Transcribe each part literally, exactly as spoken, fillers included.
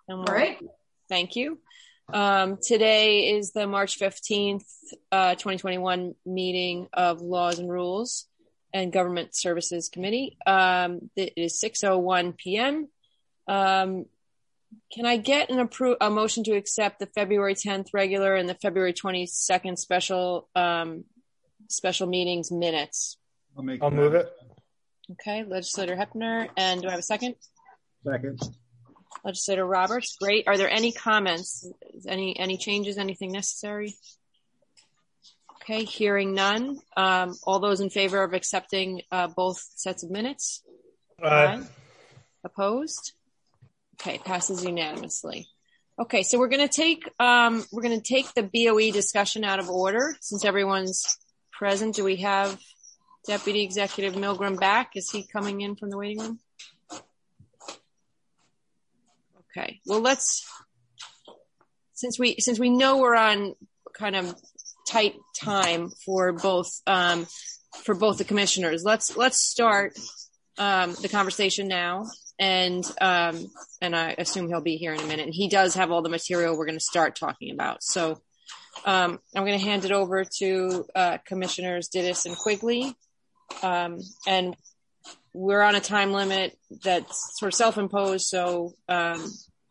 All right. Thank you. Um, today is the March fifteenth, uh, twenty twenty-one meeting of Laws and Rules and Government Services Committee. Um, it is six oh one p.m. Um, can I get an appro- a motion to accept the February tenth regular and the February twenty-second special um, special meetings minutes? I'll, make I'll move it. Okay, Legislator Hepner. And do I have a second? Second. Legislator Roberts. Great. Are there any comments? Any any changes? Anything necessary? Okay, hearing none. Um, all those in favor of accepting uh, both sets of minutes? Aye. Opposed? Okay, passes unanimously. Okay, so we're going to take um, we're going to take the B O E discussion out of order since everyone's present. Do we have Deputy Executive Milgram back? Is he coming in from the waiting room? Okay, well, let's, since we, since we know we're on kind of tight time for both, um, for both the commissioners, let's, let's start, um, the conversation now. And, um, and I assume he'll be here in a minute, and he does have all the material we're going to start talking about. So, um, I'm going to hand it over to, uh, Commissioners Dittus and Quigley. Um, and we're on a time limit that's sort of self-imposed, so um,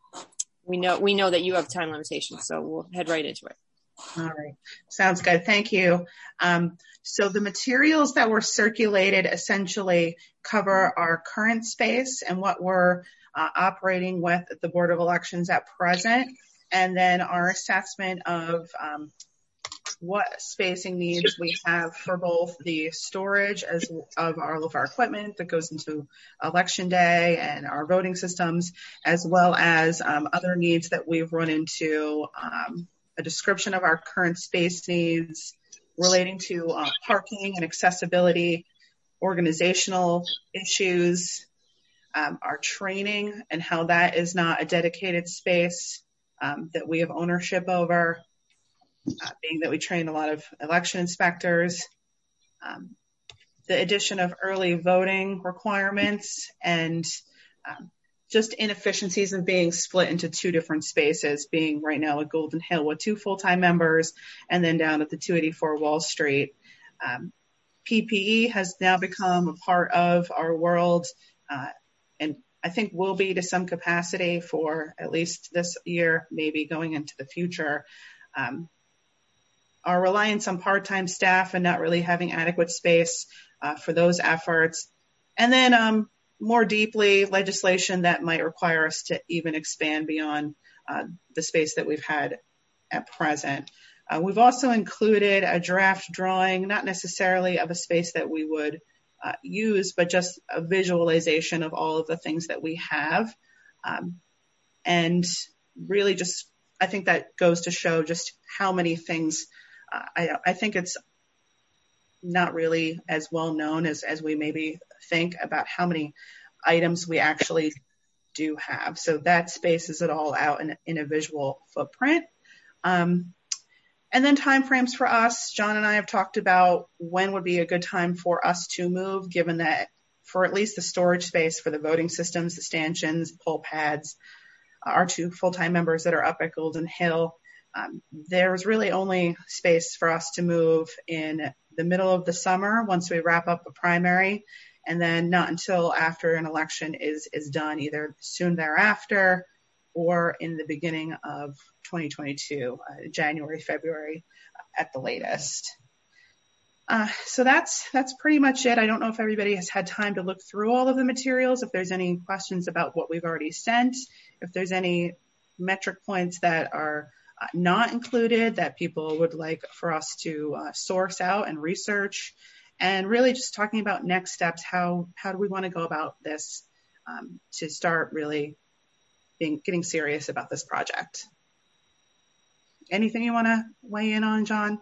we know we know that you have time limitations, so we'll head right into it. All right. Sounds good. Thank you. Um, so the materials that were circulated essentially cover our current space and what we're uh, operating with at the Board of Elections at present, and then our assessment of um, what spacing needs we have for both the storage as of all of our equipment that goes into election day and our voting systems, as well as um, other needs that we've run into, um, a description of our current space needs relating to uh, parking and accessibility, organizational issues, um, our training and how that is not a dedicated space um, that we have ownership over. Uh, being that we train a lot of election inspectors, um, the addition of early voting requirements, and um, just inefficiencies of being split into two different spaces, being right now at Golden Hill with two full-time members, and then down at the two eighty-four Wall Street. Um, P P E has now become a part of our world, uh, and I think will be to some capacity for at least this year, maybe going into the future. Um, Our reliance on part-time staff and not really having adequate space uh, for those efforts. And then um, more deeply, legislation that might require us to even expand beyond uh, the space that we've had at present. Uh, we've also included a draft drawing, not necessarily of a space that we would uh, use, but just a visualization of all of the things that we have. Um, and really just, I think that goes to show just how many things Uh, I, I think it's not really as well known as, as we maybe think about how many items we actually do have. So that spaces it all out in, in a visual footprint. Um, and then timeframes for us. John and I have talked about when would be a good time for us to move, given that for at least the storage space for the voting systems, the stanchions, poll pads, our two full-time members that are up at Golden Hill. Um, there's really only space for us to move in the middle of the summer once we wrap up a primary, and then not until after an election is, is done, either soon thereafter or in the beginning of twenty twenty-two, uh, January, February at the latest. Uh, so that's that's pretty much it. I don't know if everybody has had time to look through all of the materials, if there's any questions about what we've already sent, if there's any metric points that are Uh, not included that people would like for us to uh, source out and research, and really just talking about next steps. How how do we want to go about this um, to start really being getting serious about this project? Anything you want to weigh in on, John?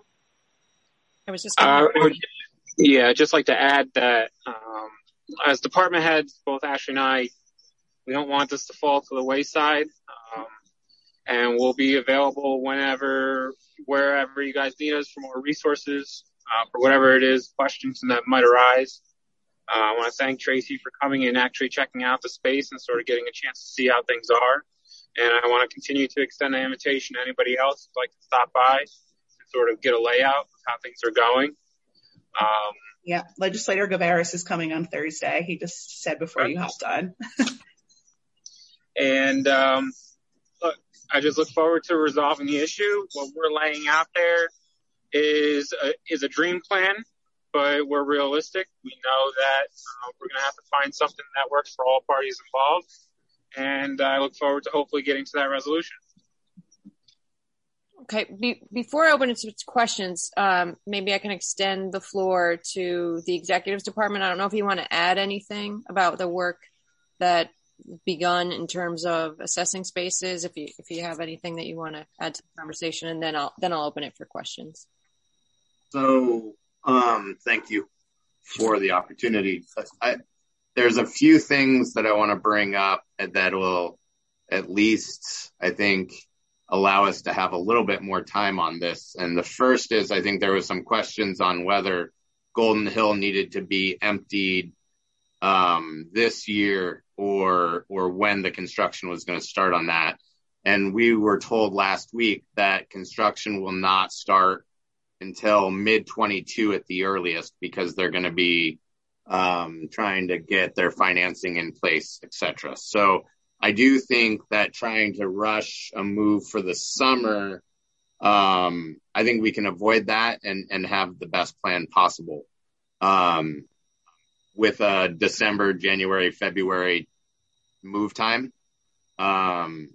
I was just gonna- uh, yeah, I'd just like to add that um, as department heads, both Ashley and I, we don't want this to fall to the wayside. Um, And we'll be available whenever, wherever you guys need us for more resources, uh, for whatever it is, questions that might arise. Uh, I want to thank Tracy for coming and actually checking out the space and sort of getting a chance to see how things are. And I want to continue to extend the invitation to anybody else who'd like to stop by and sort of get a layout of how things are going. Um, yeah, Legislator Gavaris is coming on Thursday. He just said before okay. you hopped on. and um, look, I just look forward to resolving the issue. What we're laying out there is a, is a dream plan, but we're realistic. We know that uh, we're going to have to find something that works for all parties involved. And I look forward to hopefully getting to that resolution. Okay. Be- before I open it to questions, um, maybe I can extend the floor to the executives department. I don't know if you want to add anything about the work that begun in terms of assessing spaces. If you if you have anything that you want to add to the conversation, and then I'll then I'll open it for questions. So, um, thank you for the opportunity. I, There's a few things that I want to bring up that will at least, I think, allow us to have a little bit more time on this. And the first is, I think there was some questions on whether Golden Hill needed to be emptied um, this year or or when the construction was going to start on that. And we were told last week that construction will not start until mid twenty-two at the earliest, because they're going to be um, trying to get their financing in place, et cetera. So I do think that trying to rush a move for the summer, um, I think we can avoid that and, and have the best plan possible. Um, with a December, January, February move time. Um,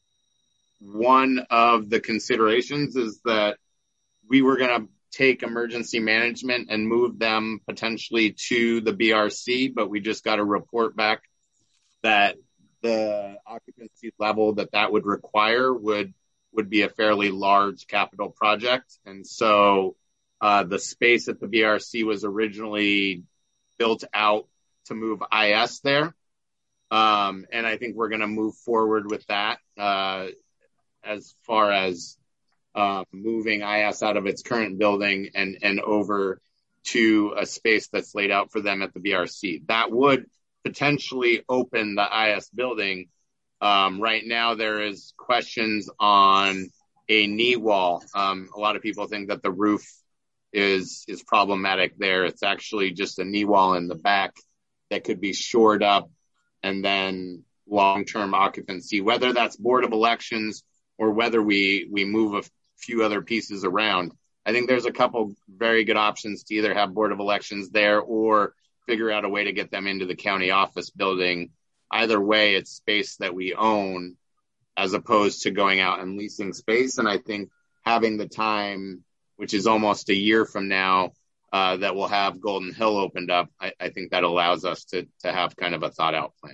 one of the considerations is that we were going to take emergency management and move them potentially to the B R C, but we just got a report back that the occupancy level that that would require would would be a fairly large capital project. And so uh, the space at the B R C was originally built out to move I S there. Um, and I think we're going to move forward with that uh, as far as Uh, moving I S out of its current building and, and over to a space that's laid out for them at the B R C. That would potentially open the I S building. Um, right now, there is questions on a knee wall. Um, a lot of people think that the roof is is problematic there. It's actually just a knee wall in the back that could be shored up, and then long-term occupancy, whether that's Board of Elections or whether we, we move a few other pieces around. I think there's a couple very good options to either have Board of Elections there or figure out a way to get them into the county office building. Either way, it's space that we own as opposed to going out and leasing space. And I think having the time, which is almost a year from now, uh, that we'll have Golden Hill opened up, I, I think that allows us to to have kind of a thought out plan.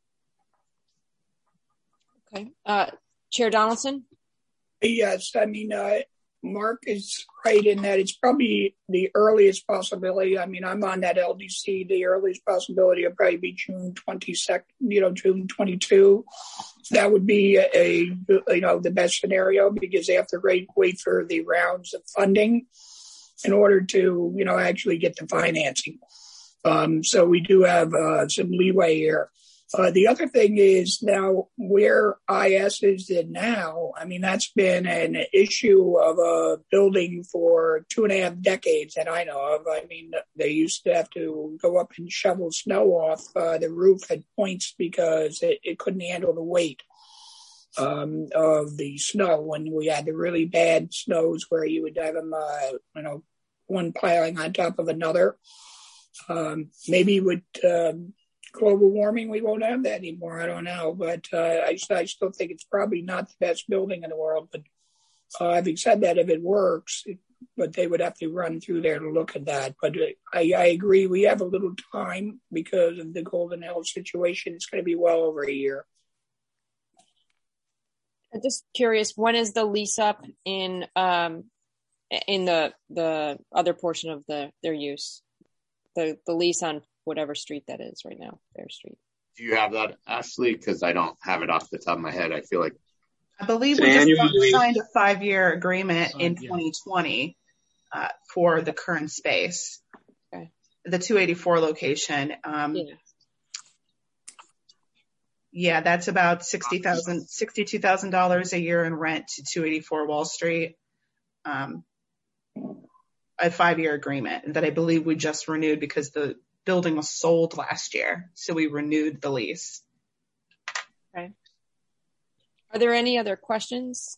Okay. Uh, Chair Donaldson? Yes, I mean, uh, Mark is right in that it's probably the earliest possibility. I mean, I'm on that L D C. The earliest possibility will probably be June twenty-second, you know, June twenty-second. That would be a, you know, the best scenario, because they have to wait, wait for the rounds of funding in order to, you know, actually get the financing. Um, so we do have uh, some leeway here. Uh, the other thing is now where I S is in now, I mean, that's been an issue of a building for two and a half decades that I know of. I mean, they used to have to go up and shovel snow off. Uh, the roof had points because it, it couldn't handle the weight um, of the snow when we had the really bad snows where you would have them, uh, you know, one piling on top of another. Um, maybe with um, global warming, we won't have that anymore. I don't know, but uh, I, I still think it's probably not the best building in the world. But uh, having said that, if it works, it, but they would have to run through there to look at that. But I, I agree, we have a little time because of the Golden Hill situation. It's going to be well over a year. I'm just curious, when is the lease up in um, in the the other portion of the their use, the the lease on whatever street that is right now, Fair Street? Do you have that, Ashley? Because I don't have it off the top of my head. I feel like I believe we just signed a five-year agreement Signed, in twenty twenty uh, for the current space, okay. The two eighty-four location. Um, yeah. Yeah, that's about sixty thousand dollars, sixty-two thousand dollars a year in rent to two eighty-four Wall Street. Um, a five-year agreement that I believe we just renewed because the building was sold last year. So we renewed the lease. Okay. Are there any other questions?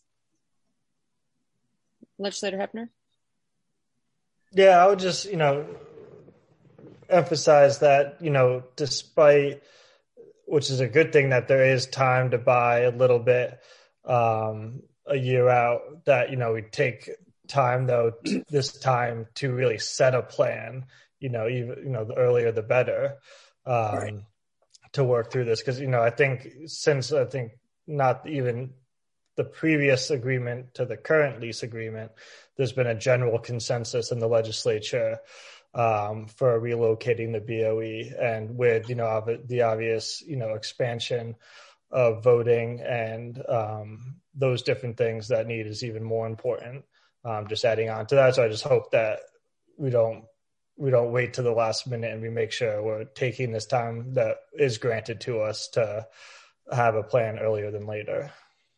Legislator Hepner? Yeah, I would just, you know, emphasize that, you know, despite, which is a good thing that there is time to buy a little bit um, a year out, that, you know, we take time though t- this time to really set a plan, you know, even, you know, the earlier the better um, right. to work through this. Cause, you know, I think since I think not even the previous agreement to the current lease agreement, there's been a general consensus in the legislature um, for relocating the B O E, and with, you know, the obvious, you know, expansion of voting and um, those different things that need is even more important. Um, just adding on to that. So I just hope that we don't, we don't wait to the last minute, and we make sure we're taking this time that is granted to us to have a plan earlier than later.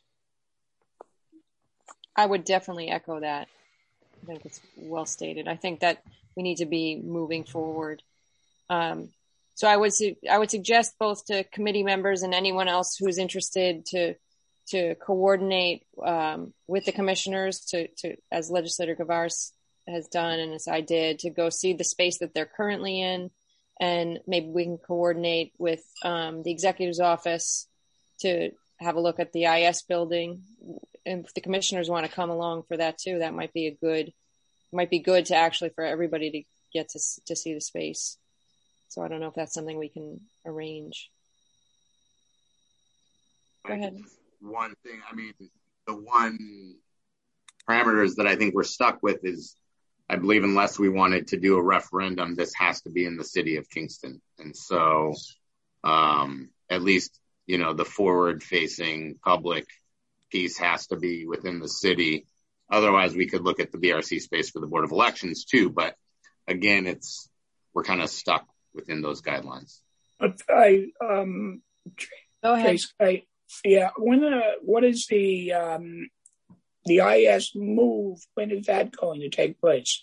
I would definitely echo that. I think it's well stated. I think that we need to be moving forward. Um, so I would su- I would suggest both to committee members and anyone else who's interested to to coordinate um, with the commissioners to, to as Legislator Gavaris has done and as I did, to go see the space that they're currently in, and maybe we can coordinate with um, the executive's office to have a look at the I S building. And if the commissioners want to come along for that too, that might be a good, might be good to actually for everybody to get to to see the space. So I don't know if that's something we can arrange. Go ahead. One thing, I mean, the one parameters that I think we're stuck with is, I believe unless we wanted to do a referendum, this has to be in the city of Kingston. And so um, at least, you know, the forward facing public piece has to be within the city. Otherwise, we could look at the B R C space for the Board of Elections too. But again, it's, we're kind of stuck within those guidelines. I, um, Go ahead. Trace, I, yeah. When, uh, what is the, um, the I S move? When is that going to take place?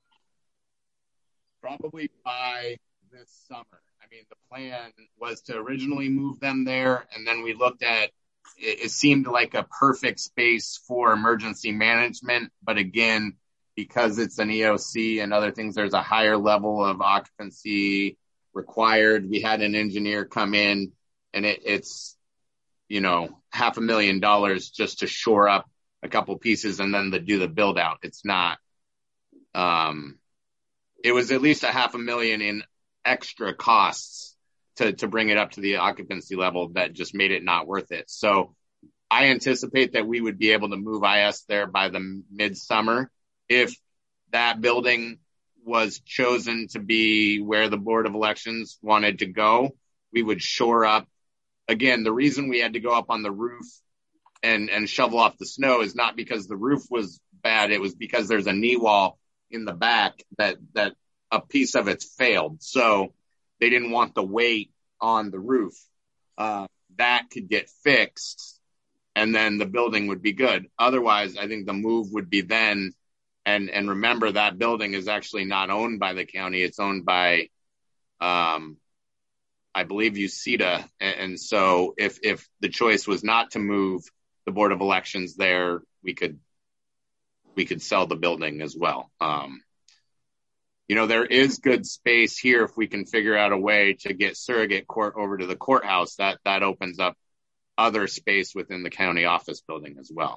Probably by this summer. I mean, the plan was to originally move them there, and then we looked at it, it seemed like a perfect space for emergency management. But again, because it's an E O C and other things, there's a higher level of occupancy required. We had an engineer come in, and it, it's, you know, half a million dollars just to shore up a couple pieces and then to do the build out. It's not, um, it was at least a half a million in extra costs to, to bring it up to the occupancy level that just made it not worth it. So I anticipate that we would be able to move I S there by the midsummer. If that building was chosen to be where the Board of Elections wanted to go, we would shore up. Again, the reason we had to go up on the roof and, and shovel off the snow is not because the roof was bad. It was because there's a knee wall in the back that, that a piece of it's failed. So they didn't want the weight on the roof. Uh, that could get fixed and then the building would be good. Otherwise, I think the move would be then. And, and remember, that building is actually not owned by the county. It's owned by, um, I believe, U C E D A. And, and so if, if the choice was not to move the Board of Elections there, we could, we could sell the building as well. Um, you know, there is good space here. If we can figure out a way to get surrogate court over to the courthouse, that, that opens up other space within the county office building as well.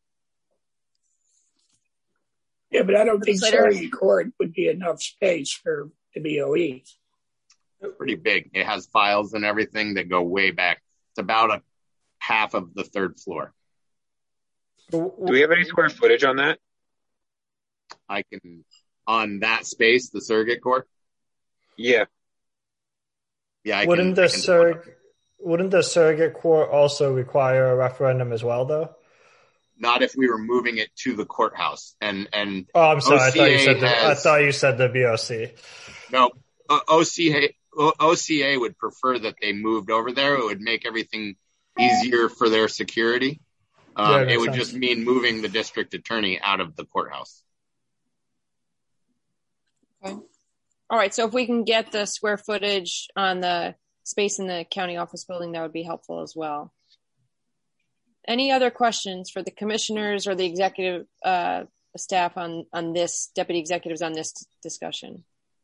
Yeah, but I don't think surrogate court would be enough space for the B O E. It's pretty big. It has files and everything that go way back. It's about a half of the third floor. Do we have any square footage on that? I can, on that space, the surrogate court? Yeah. Yeah. I wouldn't can, the I can surrogate wouldn't the surrogate court also require a referendum as well, though? Not if we were moving it to the courthouse. And and oh, I'm sorry. O C A I thought you said the, has, I thought you said the B O C. No, uh, O C A O C A would prefer that they moved over there. It would make everything easier for their security. Um, Yeah, it makes would sense. just mean moving the district attorney out of the courthouse. Okay. All right. So if we can get the square footage on the space in the county office building, that would be helpful as well. Any other questions for the commissioners or the executive uh, staff on, on this, deputy executives on this discussion?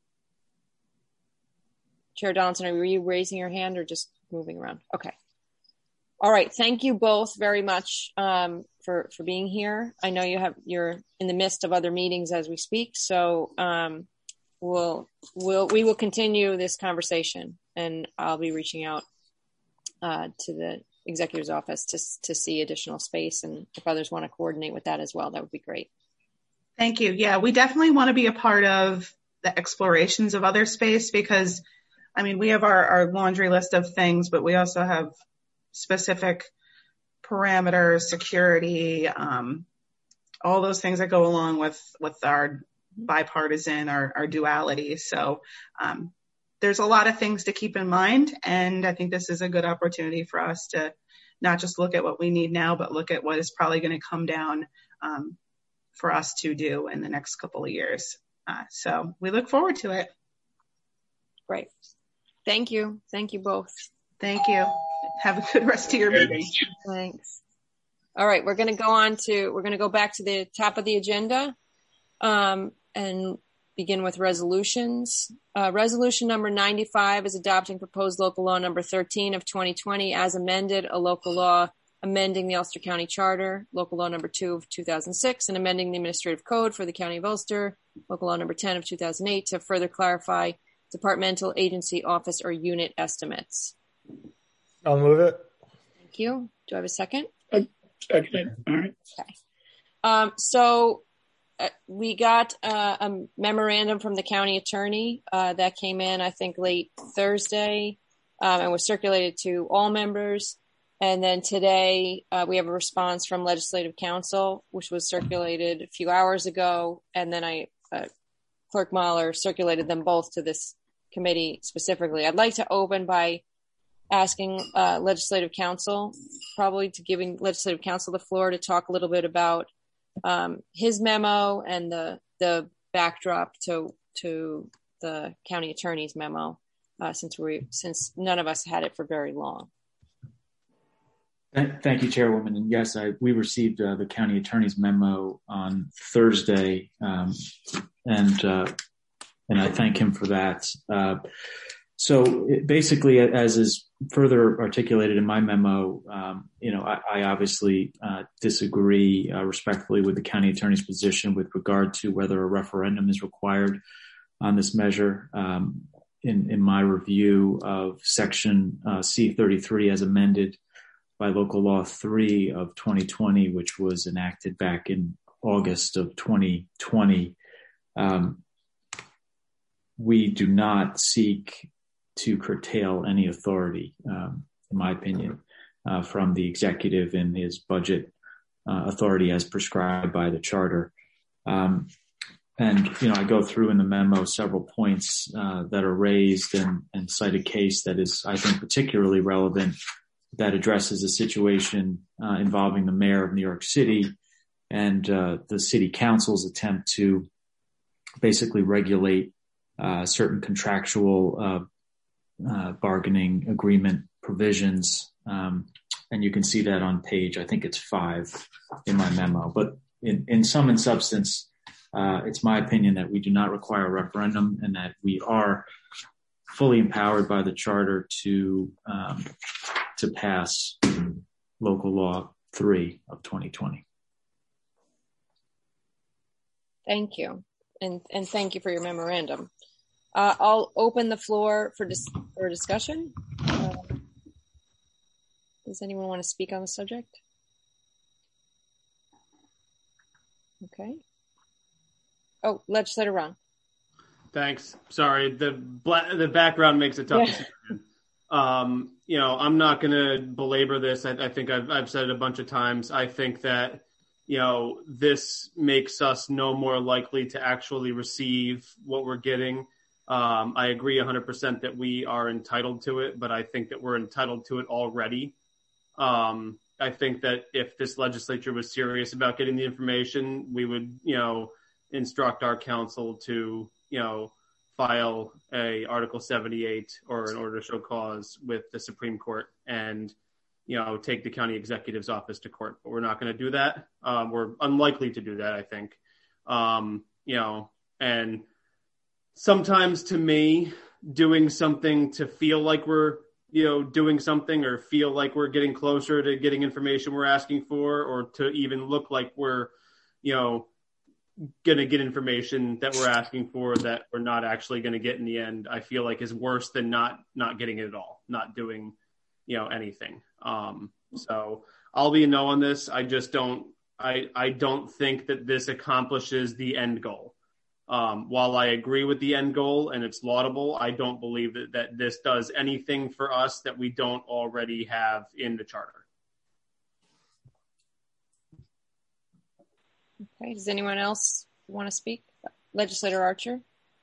Chair Donaldson, are you raising your hand or just moving around? Okay. All right. Thank you both very much um, for, for being here. I know you have, you're in the midst of other meetings as we speak. So um, we'll, we'll, we will continue this conversation, and I'll be reaching out uh, to the executive's office to, to see additional space. And if others want to coordinate with that as well, that would be great. Thank you. Yeah, we definitely want to be a part of the explorations of other space because, I mean, we have our, our laundry list of things, but we also have specific parameters, security, um, all those things that go along with, with our bipartisan, our, our duality. So um, there's a lot of things to keep in mind. And I think this is a good opportunity for us to not just look at what we need now, but look at what is probably going to come down um, for us to do in the next couple of years. Uh, so we look forward to it. Great. Thank you. Thank you both. Thank you. Have a good rest of your meeting. Thanks. All right. We're going to go on to, we're going to go back to the top of the agenda um, and begin with resolutions. Uh, resolution number ninety-five is adopting proposed local law number thirteen of twenty twenty as amended, a local law amending the Ulster County Charter, local law number two of two thousand six, and amending the administrative code for the County of Ulster, local law number ten of two thousand eight, to further clarify departmental, agency, office, or unit estimates. I'll move it. Thank you. Do I have a second? Second. All right. Okay. Um, so uh, we got uh, a memorandum from the county attorney uh, that came in, I think, late Thursday um, and was circulated to all members. And then today uh, we have a response from Legislative Counsel, which was circulated a few hours ago. And then I, uh, Clerk Mahler circulated them both to this committee specifically. I'd like to open by asking uh, Legislative Counsel, probably to giving Legislative Counsel the floor to talk a little bit about um, his memo and the the backdrop to to the county attorney's memo, uh, since we since none of us had it for very long. Thank you, Chairwoman. And yes, I, we received uh, the county attorney's memo on Thursday, um, and uh, and I thank him for that. Uh, so it, basically, as is further articulated in my memo, um, you know, I, I obviously uh, disagree uh, respectfully with the county attorney's position with regard to whether a referendum is required on this measure. Um, in, in my review of Section uh, C thirty-three as amended by Local Law three of twenty twenty, which was enacted back in August of twenty twenty, um, we do not seek to curtail any authority, um, in my opinion, uh, from the executive in his budget uh, authority as prescribed by the charter. Um, and, you know, I go through in the memo several points uh, that are raised and, and cite a case that is, I think, particularly relevant that addresses a situation uh, involving the mayor of New York City and uh, the city council's attempt to basically regulate uh, certain contractual uh, uh, bargaining agreement provisions. Um, and you can see that on page, I think it's five in my memo. But in, in sum and substance, uh, it's my opinion that we do not require a referendum and that we are fully empowered by the charter to um, to pass Local Law three of twenty twenty. Thank you. And, and thank you for your memorandum. Uh, I'll open the floor for, dis- for discussion. Uh, does anyone want to speak on the subject? Okay. Oh, Legislator Ron. Thanks. Sorry, the bla- the background makes it tough. Yeah. Um, you know, I'm not going to belabor this. I, I think I've, I've said it a bunch of times. I think that, you know, this makes us no more likely to actually receive what we're getting Um, I agree one hundred percent that we are entitled to it, but I think that we're entitled to it already. Um, I think that if this legislature was serious about getting the information, we would, you know, instruct our council to, you know, file a Article seventy-eight or an order to show cause with the Supreme Court and, you know, take the county executive's office to court. But we're not going to do that. Um, we're unlikely to do that, I think. Um, you know, and sometimes to me, doing something to feel like we're, you know, doing something or feel like we're getting closer to getting information we're asking for, or to even look like we're, you know, going to get information that we're asking for that we're not actually going to get in the end, I feel like is worse than not, not getting it at all, not doing, you know, anything. Um, so I'll be a no on this. I just don't, I, I don't think that this accomplishes the end goal. Um, while I agree with the end goal and it's laudable, I don't believe that, that this does anything for us that we don't already have in the charter. Okay, does anyone else want to speak? Legislator Archer?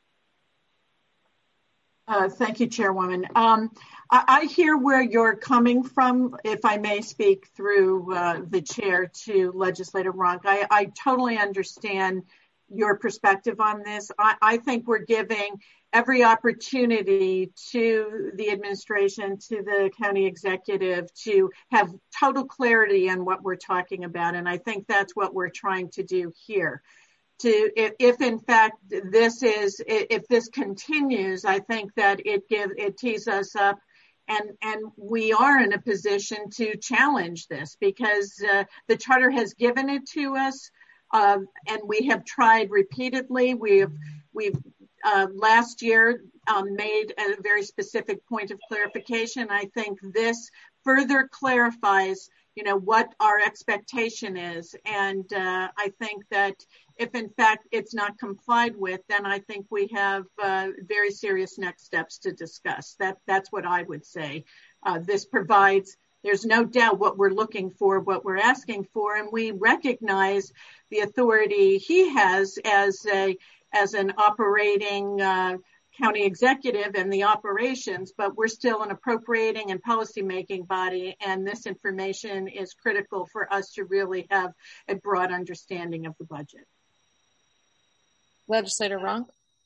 Uh, thank you, Chairwoman. Um, I, I hear where you're coming from, if I may speak through uh, the chair to Legislator Ronk. I, I totally understand your perspective on this. I, I think we're giving every opportunity to the administration, to the county executive, to have total clarity on what we're talking about. And I think that's what we're trying to do here. To, if, if in fact this is, if this continues, I think that it gives, it tees us up, and and we are in a position to challenge this because uh, the charter has given it to us. Uh, and we have tried repeatedly. We've we've uh, last year um, made a very specific point of clarification. I think this further clarifies, you know, what our expectation is. And uh, I think that if in fact it's not complied with, then I think we have uh, very serious next steps to discuss. That that's what I would say. Uh, this provides. There's no doubt what we're looking for, what we're asking for, and we recognize the authority he has as a as an operating uh, county executive and the operations, but we're still an appropriating and policymaking body, and this information is critical for us to really have a broad understanding of the budget. Legislator Ronk?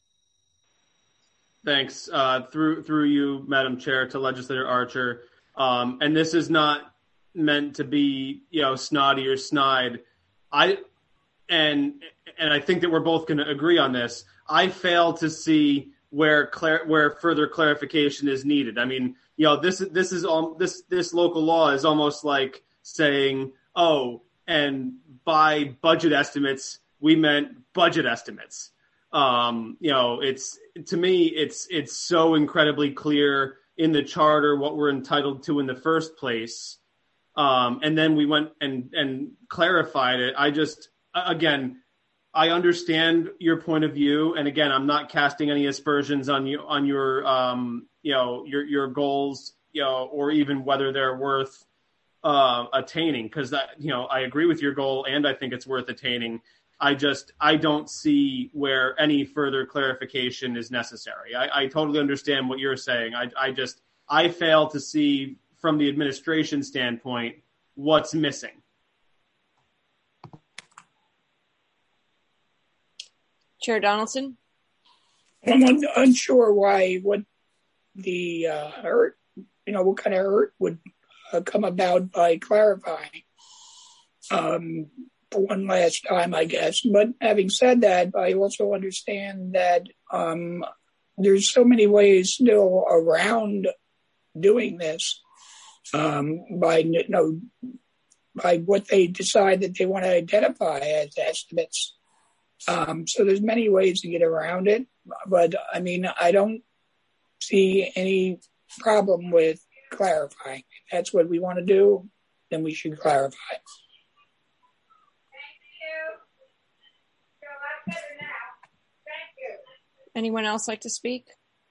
Thanks. Uh, through through you, Madam Chair, to Legislator Archer. Um, and this is not meant to be, you know, snotty or snide. I and and I think that we're both going to agree on this. I fail to see where clar- where further clarification is needed. I mean, you know, this this is all this this local law is almost like saying, oh, and by budget estimates we meant budget estimates. Um, you know, it's to me, it's it's so incredibly clear in the charter what we're entitled to in the first place. Um, and then we went and, and clarified it. I just, again, I understand your point of view. And again, I'm not casting any aspersions on you, on your, um, you know, your, your goals, you know, or even whether they're worth, uh, attaining. Cause that, you know, I agree with your goal and I think it's worth attaining. I just, I don't see where any further clarification is necessary. I, I totally understand what you're saying. I, I just, I fail to see from the administration standpoint what's missing. Chair Donaldson? I'm un- unsure why, what the uh, hurt, you know, what kind of hurt would uh, come about by clarifying. Um, For one last time, I guess. But having said that, I also understand that um, there's so many ways still around doing this um, by you know by what they decide that they want to identify as estimates. Um, so there's many ways to get around it. But I mean, I don't see any problem with clarifying. If that's what we want to do, then we should clarify. Anyone else like to speak?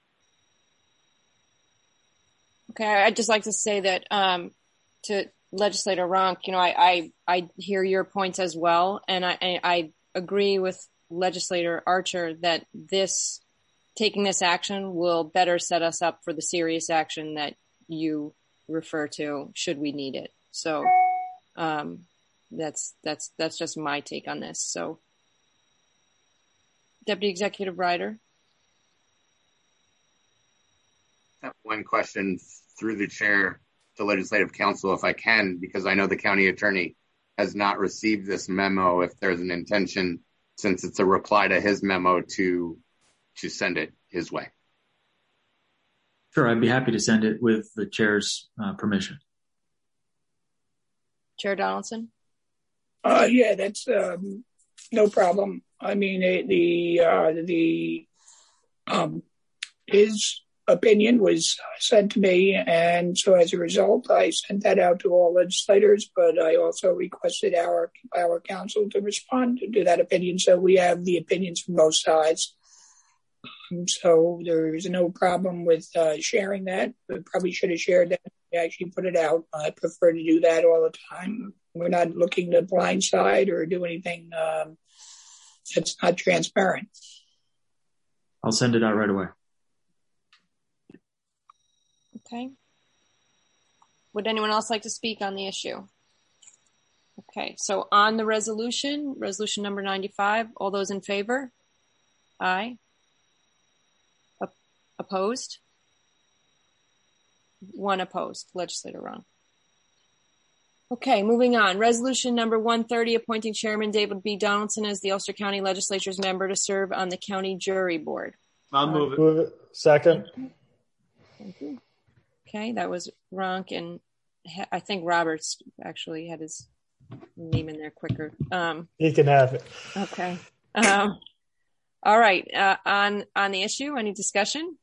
Okay, I'd just like to say that um, to Legislator Ronk, you know, I, I I hear your points as well, and I I agree with Legislator Archer that this taking this action will better set us up for the serious action that you refer to should we need it. So um, that's that's that's just my take on this. So, Deputy Executive Ryder. I have one question through the chair to Legislative Council, if I can, because I know the county attorney has not received this memo. If there's an intention, since it's a reply to his memo, to to send it his way. Sure, I'd be happy to send it with the chair's uh, permission. Chair Donaldson? Uh, yeah, that's um, no problem. I mean, it, the uh, the um, his opinion was sent to me, and so as a result, I sent that out to all legislators. But I also requested our our council to respond to that opinion, so we have the opinions from both sides. Um, so there is no problem with uh, sharing that. We probably should have shared that. We actually put it out. I prefer to do that all the time. We're not looking to blindside or do anything um, that's not transparent. I'll send it out right away. Okay. Would anyone else like to speak on the issue? Okay, so on the resolution, resolution number ninety-five, all those in favor? Aye. Op- opposed? One opposed. Legislator Wrong. Okay, moving on. Resolution number one thirty, appointing Chairman David B. Donaldson as the Ulster County Legislature's member to serve on the County Jury Board. I'll move it. Move it. Second. Thank you. Okay, that was Ronk, and I think Roberts actually had his name in there quicker. Um, You can have it. okay. Um, all right. Uh, on on the issue, any discussion?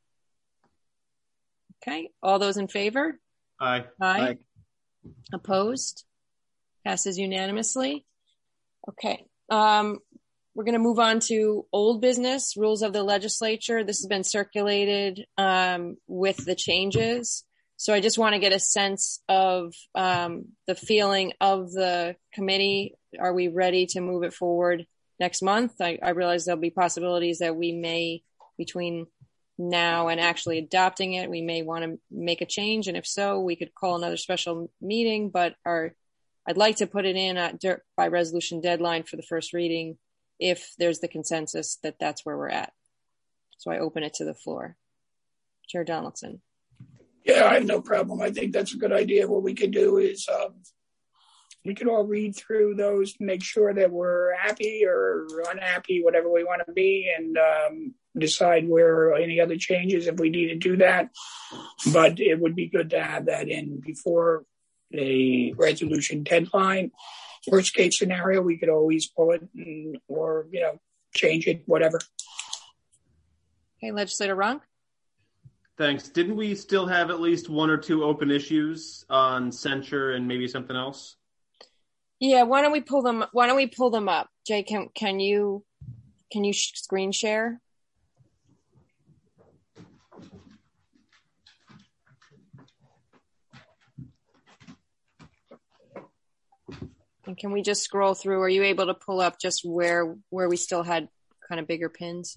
Okay. All those in favor? Aye. Aye. Aye. Opposed? Passes unanimously. Okay. Um, we're going to move on to old business, rules of the legislature. This has been circulated um, with the changes. So I just want to get a sense of um, the feeling of the committee. Are we ready to move it forward next month? I, I realize there'll be possibilities that we may, between now and actually adopting it, we may want to make a change. And if so, we could call another special meeting, but our, I'd like to put it in at, by resolution deadline for the first reading if there's the consensus that that's where we're at. So I open it to the floor. Chair Donaldson. Yeah, I have no problem. I think that's a good idea. What we could do is um, we could all read through those to make sure that we're happy or unhappy, whatever we want to be, and um, decide where any other changes if we need to do that. But it would be good to have that in before the resolution deadline. Worst case scenario, we could always pull it and, or, you know, change it, whatever. Okay, Legislator Ronk. Thanks. Didn't we still have at least one or two open issues on censure and maybe something else? Yeah, why don't we pull them? Why don't we pull them up? Jay, can can you can you sh- screen share? And can we just scroll through? Are you able to pull up just where where we still had kind of bigger pins?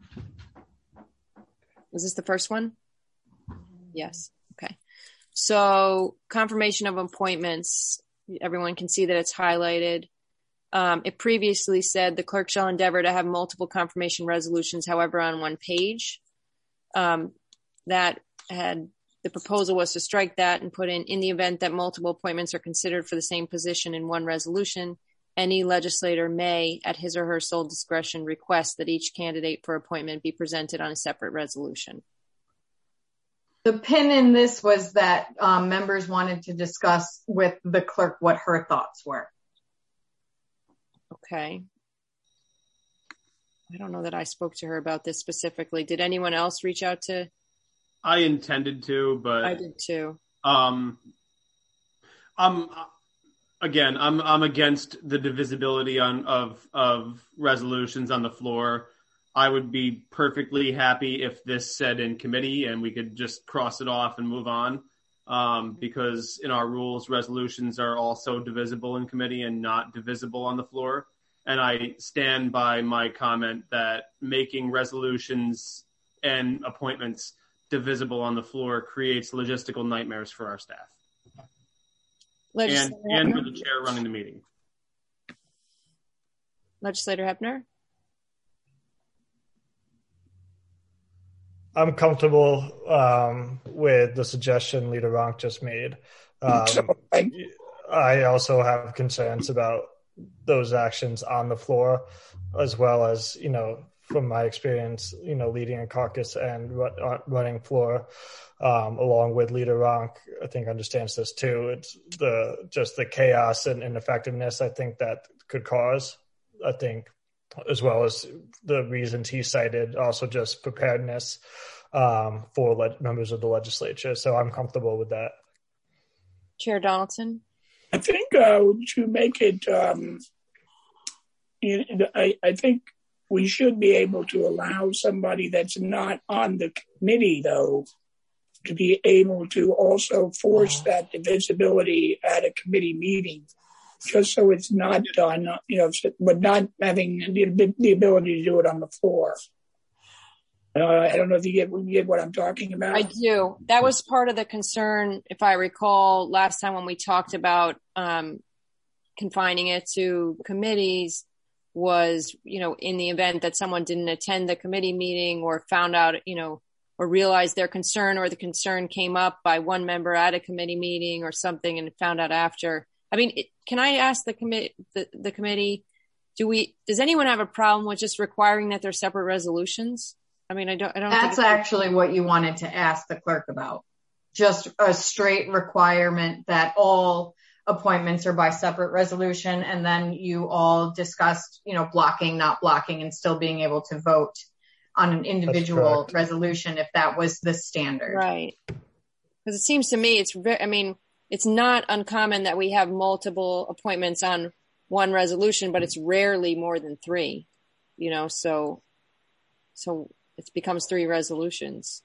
Was this the first one? Yes. Okay. So confirmation of appointments. Everyone can see that it's highlighted. Um, it previously said the clerk shall endeavor to have multiple confirmation resolutions, however, on one page. Um, that had the proposal was to strike that and put in, in the event that multiple appointments are considered for the same position in one resolution, any legislator may, at his or her sole discretion, request that each candidate for appointment be presented on a separate resolution. The pin in this was that um, members wanted to discuss with the clerk what her thoughts were. Okay. I don't know that I spoke to her about this specifically. Did anyone else reach out to? I intended to, but I did too. Um, I'm again, I'm I'm against the divisibility on of of resolutions on the floor. I would be perfectly happy if this said in committee and we could just cross it off and move on. Um, because in our rules, resolutions are also divisible in committee and not divisible on the floor. And I stand by my comment that making resolutions and appointments divisible on the floor creates logistical nightmares for our staff. And, and for the chair running the meeting. Legislator Hepner? I'm comfortable um, with the suggestion Leader Ronk just made. Um, I also have concerns about those actions on the floor, as well as, you know, from my experience, you know, leading a caucus and running floor, um, along with Leader Ronk, I think understands this too. It's the just the chaos and ineffectiveness I think that could cause. I think, as well as the reasons he cited, also just preparedness um, for le- members of the legislature. So I'm comfortable with that. Chair Donaldson? I think uh, to make it, um, you know, I, I think we should be able to allow somebody that's not on the committee, though, to be able to also force that divisibility at a committee meeting, just so it's not done, you know, but not having the, the ability to do it on the floor. Uh, I don't know if you get, you get what I'm talking about. I do. That was part of the concern, if I recall, last time when we talked about um, confining it to committees was, you know, in the event that someone didn't attend the committee meeting or found out, you know, or realized their concern, or the concern came up by one member at a committee meeting or something and found out after. I mean, it, can I ask the committee, the, the committee, do we, does anyone have a problem with just requiring that they're separate resolutions? I mean, I don't, I don't That's think actually what you wanted to ask the clerk about. Just a straight requirement that all appointments are by separate resolution, and then you all discussed, you know, blocking, not blocking, and still being able to vote on an individual resolution if that was the standard. Right. Because it seems to me it's very, I mean, it's not uncommon that we have multiple appointments on one resolution, but it's rarely more than three, you know, so, so it becomes three resolutions.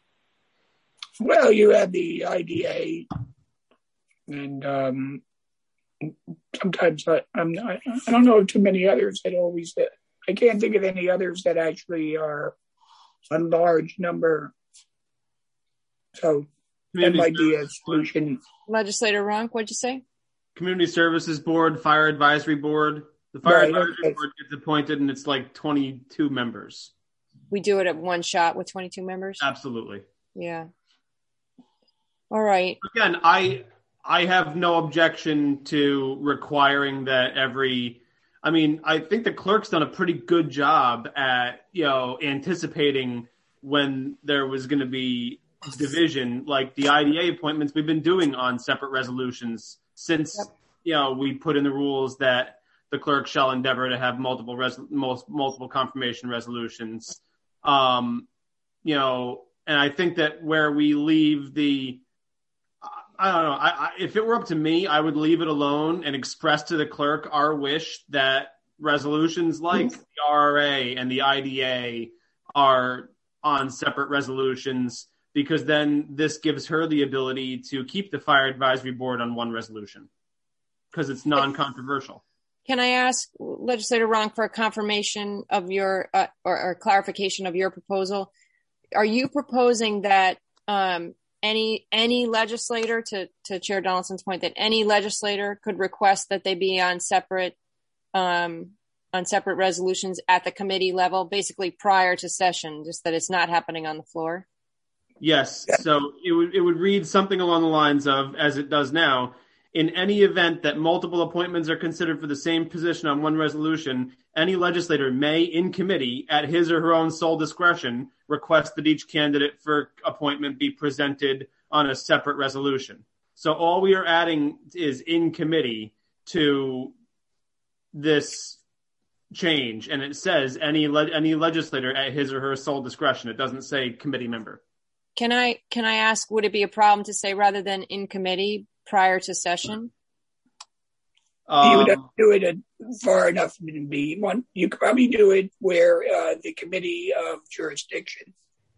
Well, you had the I D A, and um, sometimes I, I'm not, I don't know of too many others that always, I can't think of any others that actually are a large number. So that might be a solution. Legislator Ronk, what'd you say? Community Services Board, Fire Advisory Board. The Fire Right, Advisory okay. Board gets appointed, and it's like twenty-two members. We do it at one shot with twenty-two members? Absolutely. Yeah. All right. Again, I I have no objection to requiring that every. I mean, I think the clerk's done a pretty good job at, you know, anticipating when there was going to be division, like the I D A appointments we've been doing on separate resolutions since, yep. you know, we put in the rules that the clerk shall endeavor to have multiple res- multiple confirmation resolutions. Um, you know, and I think that where we leave the, I don't know, I, I, if it were up to me, I would leave it alone and express to the clerk our wish that resolutions like the R R A and the I D A are on separate resolutions, because then this gives her the ability to keep the Fire Advisory Board on one resolution because it's non-controversial. Can I ask Legislator Ronk for a confirmation of your uh, or, or clarification of your proposal? Are you proposing that um, any any legislator, to, to Chair Donaldson's point, that any legislator could request that they be on separate um, on separate resolutions at the committee level, basically prior to session, just that it's not happening on the floor? Yes. So it would it would read something along the lines of, as it does now, in any event that multiple appointments are considered for the same position on one resolution, any legislator may, in committee, at his or her own sole discretion, request that each candidate for appointment be presented on a separate resolution. So all we are adding is in committee to this change, and it says any le- any legislator at his or her sole discretion. It doesn't say committee member. Can I can I ask, would it be a problem to say rather than in committee prior to session? Um, you would have to do it at far enough to be one. You could probably do it where uh, the committee of jurisdiction.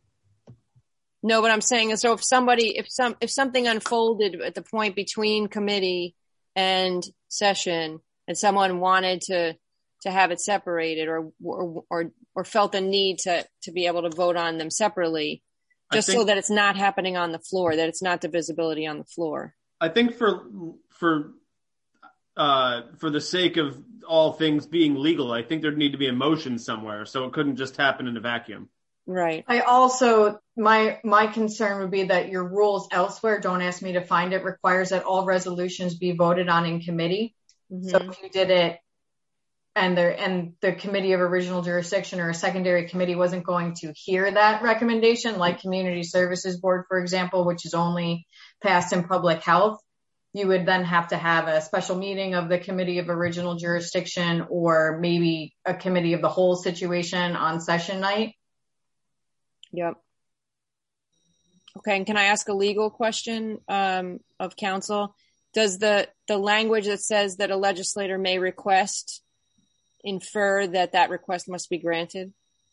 No, but I'm saying is, so if somebody, if some, if something unfolded at the point between committee and session, and someone wanted to to have it separated, or or or, or felt the need to to be able to vote on them separately, just think, so that it's not happening on the floor, that it's not divisibility on the floor. I think for for uh, for the sake of all things being legal, I think there'd need to be a motion somewhere, so it couldn't just happen in a vacuum. Right. I also, my my concern would be that your rules elsewhere, don't ask me to find it, requires that all resolutions be voted on in committee. Mm-hmm. So if you did it and the, and the committee of original jurisdiction or a secondary committee wasn't going to hear that recommendation, like Community Services Board, for example, which is only passed in public health, you would then have to have a special meeting of the committee of original jurisdiction, or maybe a committee of the whole situation on session night. Yep. Okay. And can I ask a legal question um, of counsel? Does the, the language that says that a legislator may request infer that that request must be granted?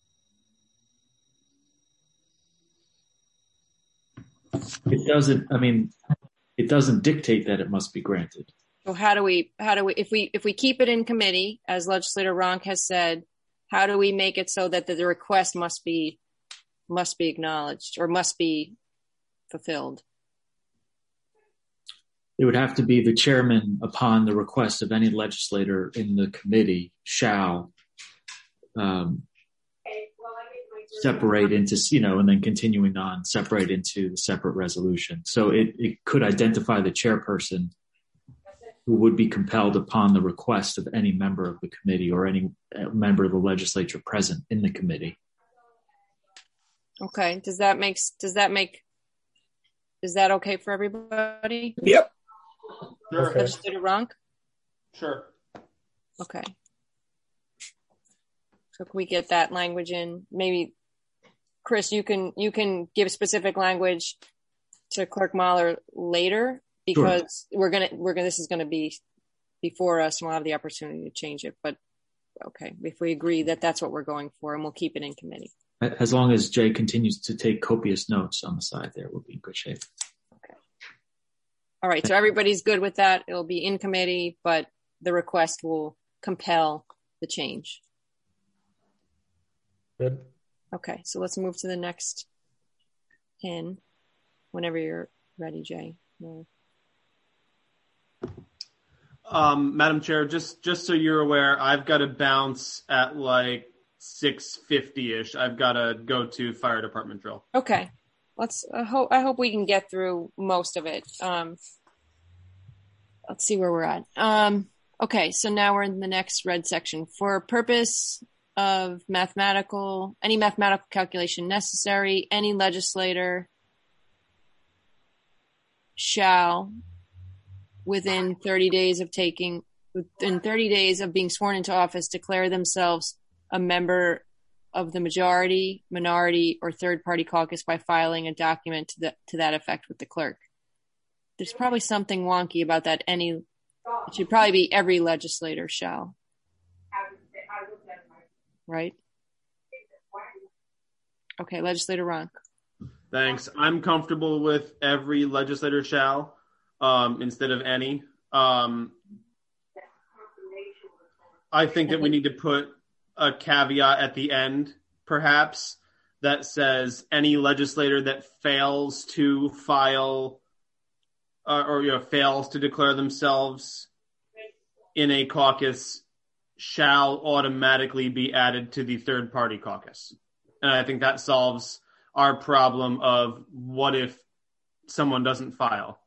It doesn't, I mean, it doesn't dictate that it must be granted. So how do we, how do we, if we, if we keep it in committee, as Legislator Ronk has said, how do we make it so that the, the request must be, must be acknowledged or must be fulfilled? It would have to be the chairman, upon the request of any legislator in the committee, shall um, separate into, you know, and then continuing on, separate into the separate resolution. So it, it could identify the chairperson who would be compelled upon the request of any member of the committee or any member of the legislature present in the committee. Okay. Does that make, does that make, is that okay for everybody? Yep. Sure. Okay. Legislator Ronk? Sure. Okay. So can we get that language in? Maybe, Chris, you can, you can give specific language to Clerk Mahler later, because sure. we're going to, we're going to, this is going to be before us and we'll have the opportunity to change it. But okay, if we agree that that's what we're going for, and we'll keep it in committee. As long as Jay continues to take copious notes on the side there, we'll be in good shape. Okay. All right. So everybody's good with that. It'll be in committee, but the request will compel the change. Good. Okay. So let's move to the next pin whenever you're ready, Jay. Yeah. Um, Madam Chair, just, just so you're aware, I've got to bounce at like six fifty-ish. I've got to go to fire department drill. Okay. Let's, I hope, I hope we can get through most of it. Um, let's see where we're at. Um, okay. So now we're in the next red section. For purpose of mathematical, any mathematical calculation necessary, any legislator shall, within thirty days of taking, within thirty days of being sworn into office, declare themselves a member of the majority, minority, or third-party caucus by filing a document to, the, to that effect with the clerk. There's probably something wonky about that. Any, it should probably be every legislator shall. Right? Okay, Legislator Ronk. Thanks. I'm comfortable with every legislator shall um, instead of any. Um, I think that we need to put a caveat at the end, perhaps, that says any legislator that fails to file uh, or you know, fails to declare themselves in a caucus shall automatically be added to the third party caucus. And I think that solves our problem of what if someone doesn't file.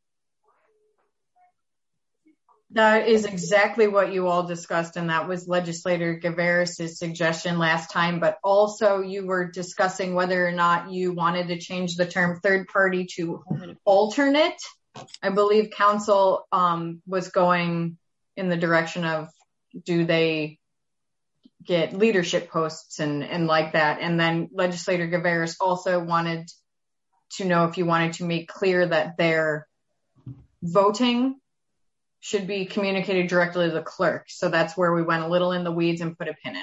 That is exactly what you all discussed, and that was Legislator Gaveras' suggestion last time, but also you were discussing whether or not you wanted to change the term third party to alternate. I believe council um, was going in the direction of, do they get leadership posts and, and like that? And then Legislator Gaveras also wanted to know if you wanted to make clear that their voting should be communicated directly to the clerk. So that's where we went a little in the weeds and put a pin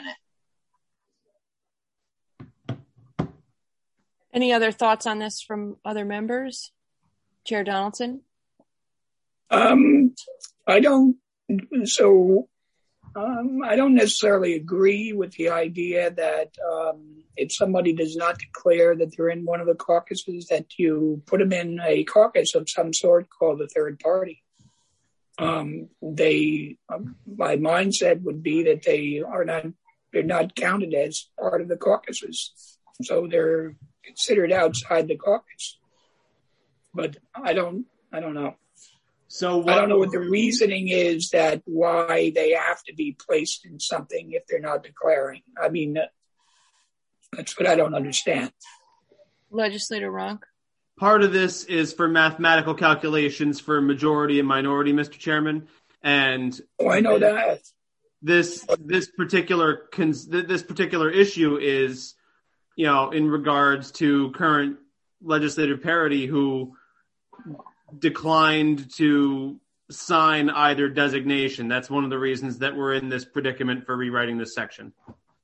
in it. Any other thoughts on this from other members? Chair Donaldson? Um, I don't, so Um, I don't necessarily agree with the idea that um, if somebody does not declare that they're in one of the caucuses, that you put them in a caucus of some sort called a third party. Um, they, um, my mindset would be that they are not, they're not counted as part of the caucuses, so they're considered outside the caucus. But I don't, I don't know. So what, I don't know what the reasoning is that why they have to be placed in something if they're not declaring. I mean, that's what I don't understand. Legislator Ronk. Part of this is for mathematical calculations for majority and minority, Mister Chairman. And oh, I know that. This this particular this particular issue is, you know, in regards to current legislative parity who declined to sign either designation. That's one of the reasons that we're in this predicament for rewriting this section.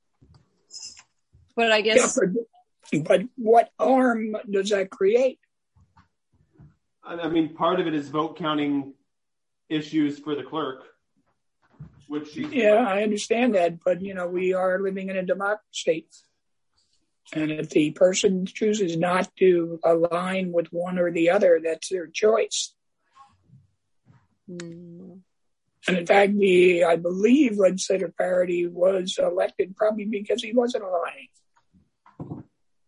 But I guess... Yeah, but, but what harm does that create? I mean, part of it is vote counting issues for the clerk. Which she... Yeah, I understand that, but, you know, we are living in a democracy. And if the person chooses not to align with one or the other, that's their choice. Mm. And in fact, the I believe legislator Parity was elected probably because he wasn't aligning.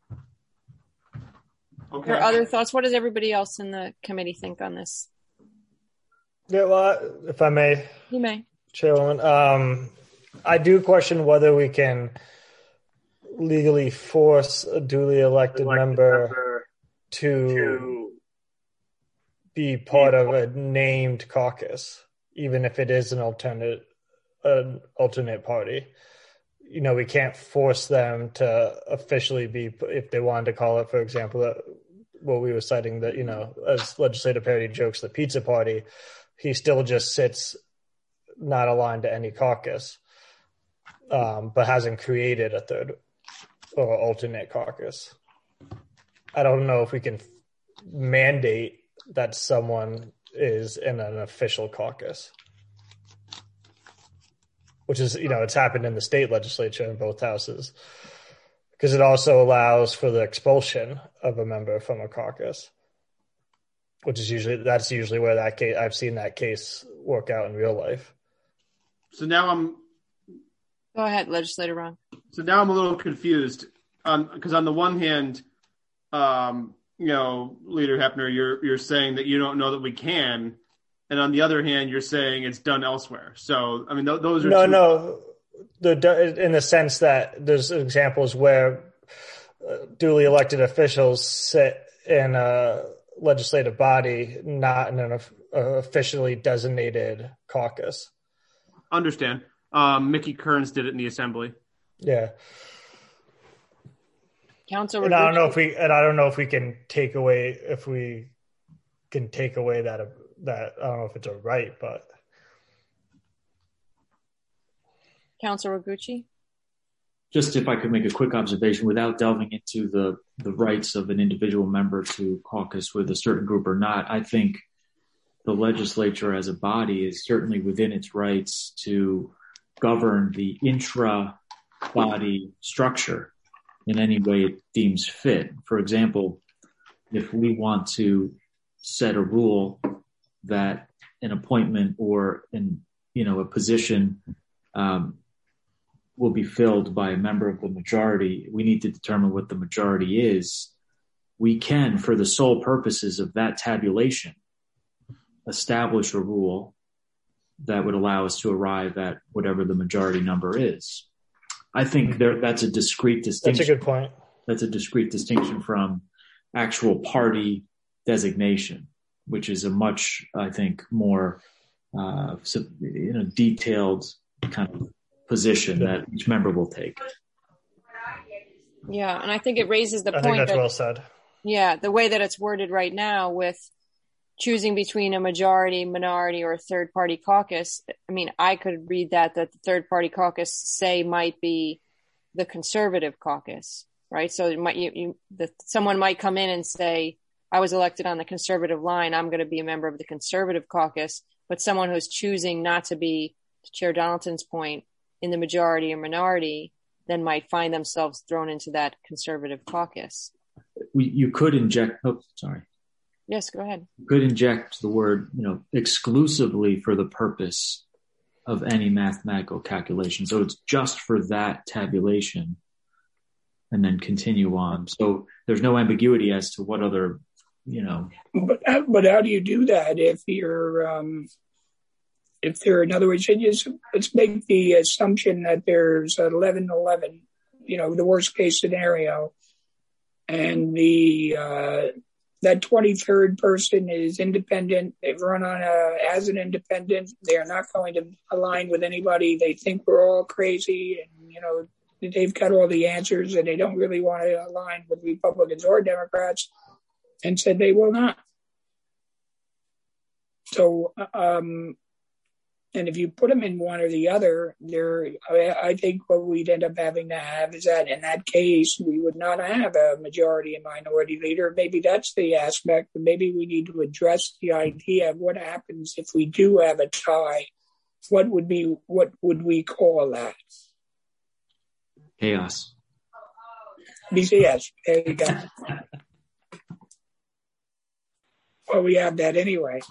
Okay. For other thoughts, what does everybody else in the committee think on this? Yeah, well, if I may. You may. Chairwoman, um, I do question whether we can legally force a duly elected, elected member, member to, to be part be of a named caucus, even if it is an alternate an alternate party. You know, we can't force them to officially be, if they wanted to call it, for example, what we were citing, that, you know, as legislative parity jokes, the pizza party, he still just sits not aligned to any caucus, um, but hasn't created a third or alternate caucus. I don't know if we can mandate that someone is in an official caucus, which is, you know, it's happened in the state legislature in both houses, because it also allows for the expulsion of a member from a caucus, which is usually, that's usually where that case, I've seen that case work out in real life. So now I'm, Go ahead, Legislator Ron. So now I'm a little confused, because um, on the one hand, um, you know, Leader Hepner, you're you're saying that you don't know that we can, and on the other hand, you're saying it's done elsewhere. So I mean, th- those are no, two- no, the in the sense that there's examples where uh, duly elected officials sit in a legislative body, not in an uh, officially designated caucus. Understand. Um, Mickey Kearns did it in the assembly. Yeah. Council. And I don't know if we, and I don't know if we can take away, if we can take away that, that, I don't know if it's a right, but. Councilor Gucci. Just if I could make a quick observation without delving into the, the rights of an individual member to caucus with a certain group or not, I think the legislature as a body is certainly within its rights to govern the intra-body structure in any way it deems fit. For example, if we want to set a rule that an appointment or an, you know, a position um, will be filled by a member of the majority, we need to determine what the majority is. We can, for the sole purposes of that tabulation, establish a rule that would allow us to arrive at whatever the majority number is. I think there, that's a discrete distinction. That's a good point. That's a discrete distinction from actual party designation, which is a much, I think, more uh, you know, detailed kind of position that each member will take. Yeah, and I think it raises the I point think that's that, well said. Yeah, the way that it's worded right now with choosing between a majority, minority, or a third-party caucus. I mean, I could read that, that the third-party caucus, say, might be the conservative caucus, right? So it might, you, you, the, someone might come in and say, I was elected on the conservative line, I'm going to be a member of the conservative caucus, but someone who's choosing not to be to Chair Donaldson's point, in the majority or minority, then might find themselves thrown into that conservative caucus. We, you could inject, oh, sorry. Yes, go ahead. You could inject the word, you know, exclusively for the purpose of any mathematical calculation. So it's just for that tabulation and then continue on. So there's no ambiguity as to what other, you know. But, but how do you do that if you're, um, if there, in other words, just, let's make the assumption that there's eleven eleven, you know, the worst case scenario, and the, uh, that twenty-third person is independent. They've run on a, as an independent. They're not going to align with anybody. They think we're all crazy, and, you know, they've got all the answers, and they don't really want to align with Republicans or Democrats, and said they will not. So, um, and if you put them in one or the other, there, I, I think what we'd end up having to have is that in that case, we would not have a majority and minority leader. Maybe that's the aspect, but maybe we need to address the idea of what happens if we do have a tie. What would be, what would we call that? Chaos. Yes, there you go. Well, we have that anyway.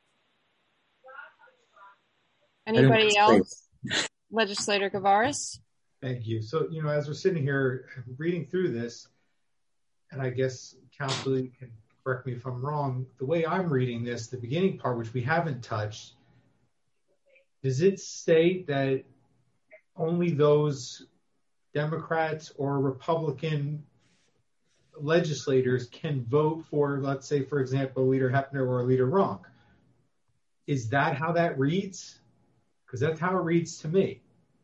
Anybody else? Legislator Gavaris? Thank you. So, you know, as we're sitting here reading through this, and I guess counsel can correct me if I'm wrong, the way I'm reading this, the beginning part, which we haven't touched, does it state that only those Democrats or Republican legislators can vote for, let's say, for example, Leader Heppner or Leader Ronk? Is that how that reads? Because that's how it reads to me.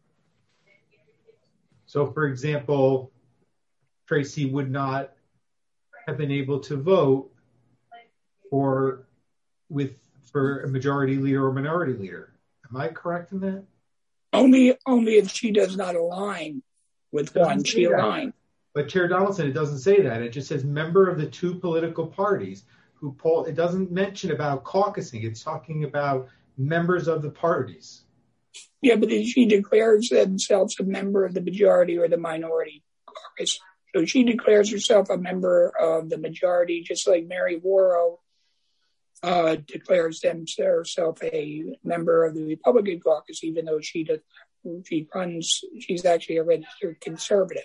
So, for example, Tracy would not have been able to vote for with for a majority leader or minority leader. Am I correct in that? Only, only if she does not align with one. She aligns. But Chair Donaldson, it doesn't say that. It just says member of the two political parties who poll. It doesn't mention about caucusing. It's talking about members of the parties. Yeah, but she declares themselves a member of the majority or the minority caucus. So she declares herself a member of the majority, just like Mary Warrow uh, declares herself a member of the Republican caucus, even though she does, she runs, she's actually a registered conservative.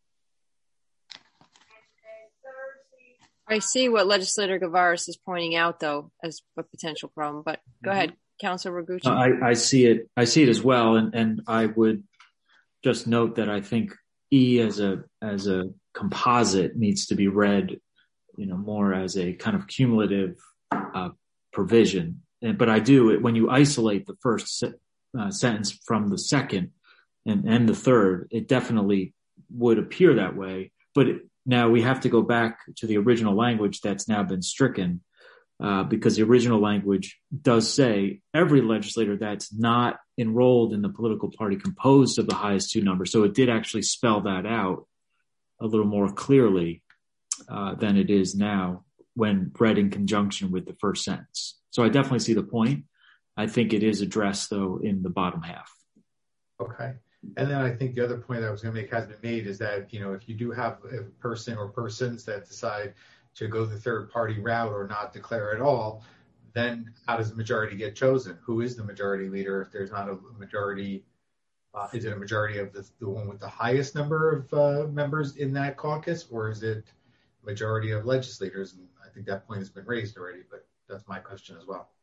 I see what Legislator Gavaris is pointing out, though, as a potential problem. But go mm-hmm. ahead, Councilor Ragucci. I, I see it. I see it as well, and, and I would just note that I think E as a as a composite needs to be read, you know, more as a kind of cumulative uh, provision. And, but I do when you isolate the first se- uh, sentence from the second and and the third, it definitely would appear that way. But it, now we have to go back to the original language that's now been stricken, uh, because the original language does say every legislator that's not enrolled in the political party composed of the highest two numbers. So it did actually spell that out a little more clearly uh, than it is now when read in conjunction with the first sentence. So I definitely see the point. I think it is addressed, though, in the bottom half. Okay. And then I think the other point that I was going to make has been made is that, you know, if you do have a person or persons that decide to go the third party route or not declare at all, then how does the majority get chosen? Who is the majority leader if there's not a majority? Uh, is it a majority of the, the one with the highest number of uh, members in that caucus, or is it majority of legislators? And I think that point has been raised already, but that's my question as well.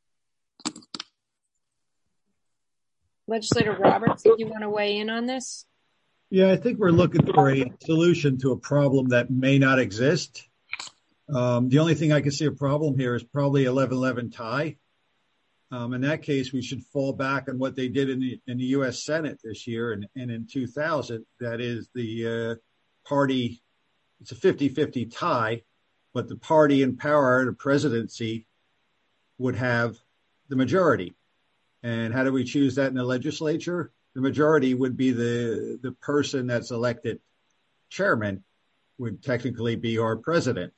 Legislator Roberts, do you want to weigh in on this? Yeah, I think we're looking for a solution to a problem that may not exist. Um, the only thing I can see a problem here is probably eleven eleven tie. Um, in that case, we should fall back on what they did in the in the U S Senate this year and, and in two thousand. That is the uh, party, it's a fifty-fifty tie, but the party in power, the presidency, would have the majority. And how do we choose that in the legislature? The majority would be the, the person that's elected chairman would technically be our president.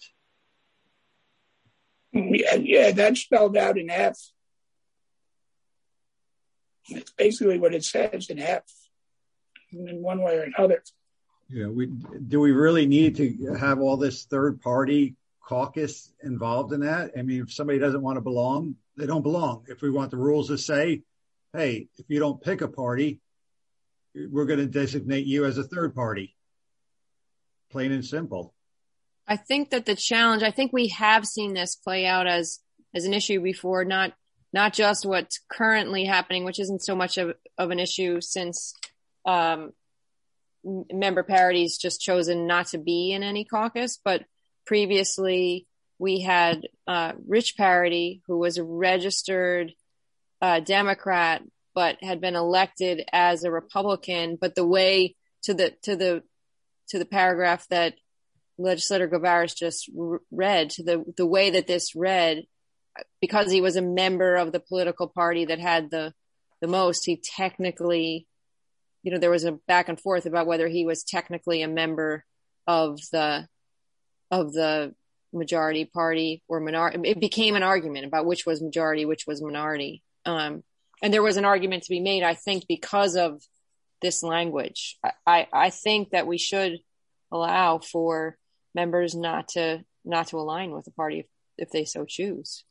Yeah, yeah, that's spelled out in F. It's basically what it says in F, in one way or another. Yeah, we do we really need to have all this third party caucus involved in that? I mean, if somebody doesn't want to belong, they don't belong. If we want the rules to say, hey, if you don't pick a party, we're going to designate you as a third party. Plain and simple. I think that the challenge, I think we have seen this play out as, as an issue before, not, not just what's currently happening, which isn't so much of, of an issue since, um, member Parady's just chosen not to be in any caucus, but previously we had, uh, Rich Parady, who was a registered, uh, Democrat, but had been elected as a Republican. But the way to the, to the, to the paragraph that Legislator Gavaris just read, to the, the way that this read, because he was a member of the political party that had the, the most, he technically, you know, there was a back and forth about whether he was technically a member of the, of the majority party or minority. It became an argument about which was majority, which was minority. Um, and there was an argument to be made, I think, because of this language. I, I think that we should allow for members not to, not to align with the party if, if they so choose.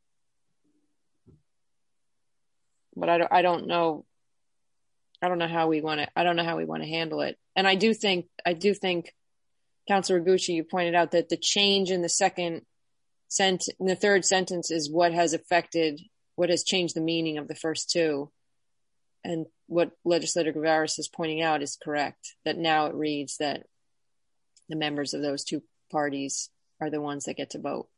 But I don't, I don't know. I don't know how we want to, I don't know how we want to handle it. And I do think, I do think, Councilor Gucci, you pointed out that the change in the second sent, in the third sentence is what has affected, what has changed the meaning of the first two. And what Legislator Gavaris is pointing out is correct, that now it reads that the members of those two parties are the ones that get to vote.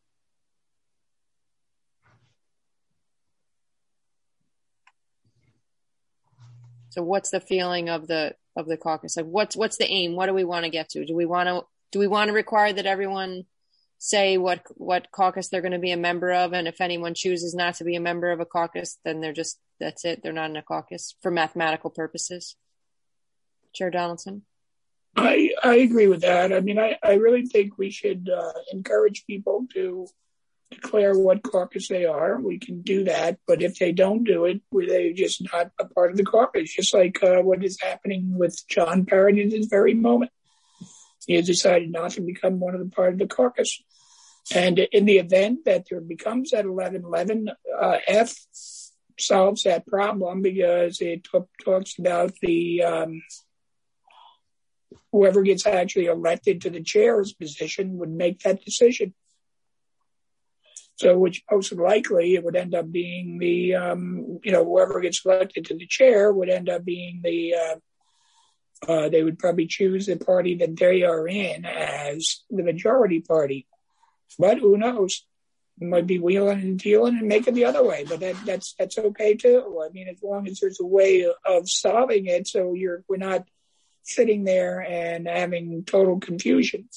So what's the feeling of the, of the caucus? Like what's, what's the aim? What do we want to get to? Do we want to, do we want to require that everyone say what, what caucus they're going to be a member of? And if anyone chooses not to be a member of a caucus, then they're just, that's it. They're not in a caucus for mathematical purposes. Chair Donaldson. I, I agree with that. I mean, I, I really think we should uh, encourage people to declare what caucus they are. We can do that. But if they don't do it, they're just not a part of the caucus, just like uh, what is happening with John Parady at this very moment. He has decided not to become one of the part of the caucus. And in the event that there becomes that eleven eleven, uh, F solves that problem because it t- talks about the um, whoever gets actually elected to the chair's position would make that decision. So, which most likely it would end up being the, um, you know, whoever gets elected to the chair would end up being the, uh, uh, they would probably choose the party that they are in as the majority party. But who knows? It might be wheeling and dealing and make it the other way. But that, that's that's okay too. I mean, as long as there's a way of solving it, so you're we're not sitting there and having total confusion.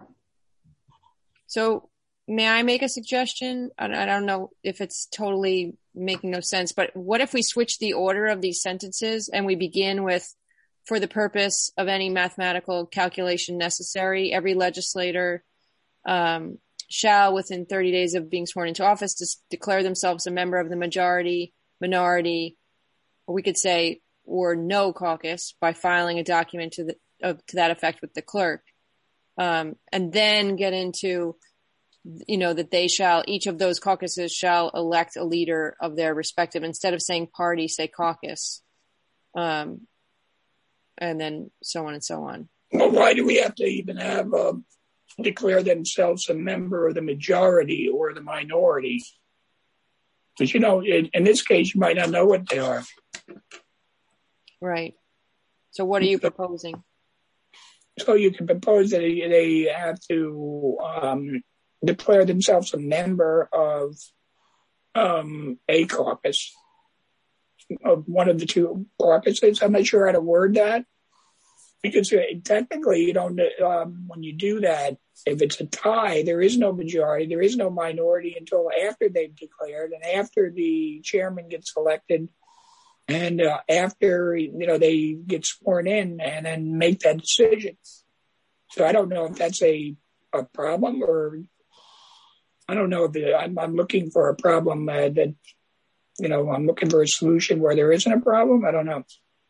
So. May I make a suggestion? I don't know if it's totally making no sense, but what if we switch the order of these sentences and we begin with, for the purpose of any mathematical calculation necessary, every legislator um, shall, within thirty days of being sworn into office, just declare themselves a member of the majority, minority, or we could say, or no caucus by filing a document to the, of, to that effect with the clerk. Um, and then get into, you know, that they shall, each of those caucuses shall elect a leader of their respective, instead of saying party, say caucus. Um, and then so on and so on. Well, why do we have to even have, um, declare themselves a member of the majority or the minority? Because, you know, in, in this case, you might not know what they are. Right. So what are you proposing? So you can propose that they have to, um, declare themselves a member of um, a caucus, of one of the two caucuses. I'm not sure how to word that, because technically you don't, um, when you do that, if it's a tie, there is no majority, there is no minority until after they've declared and after the chairman gets elected and uh, after, you know, they get sworn in and then make that decision. So I don't know if that's a, a problem, or I don't know if it, I'm, I'm looking for a problem uh, that you know, I'm looking for a solution where there isn't a problem. I don't know.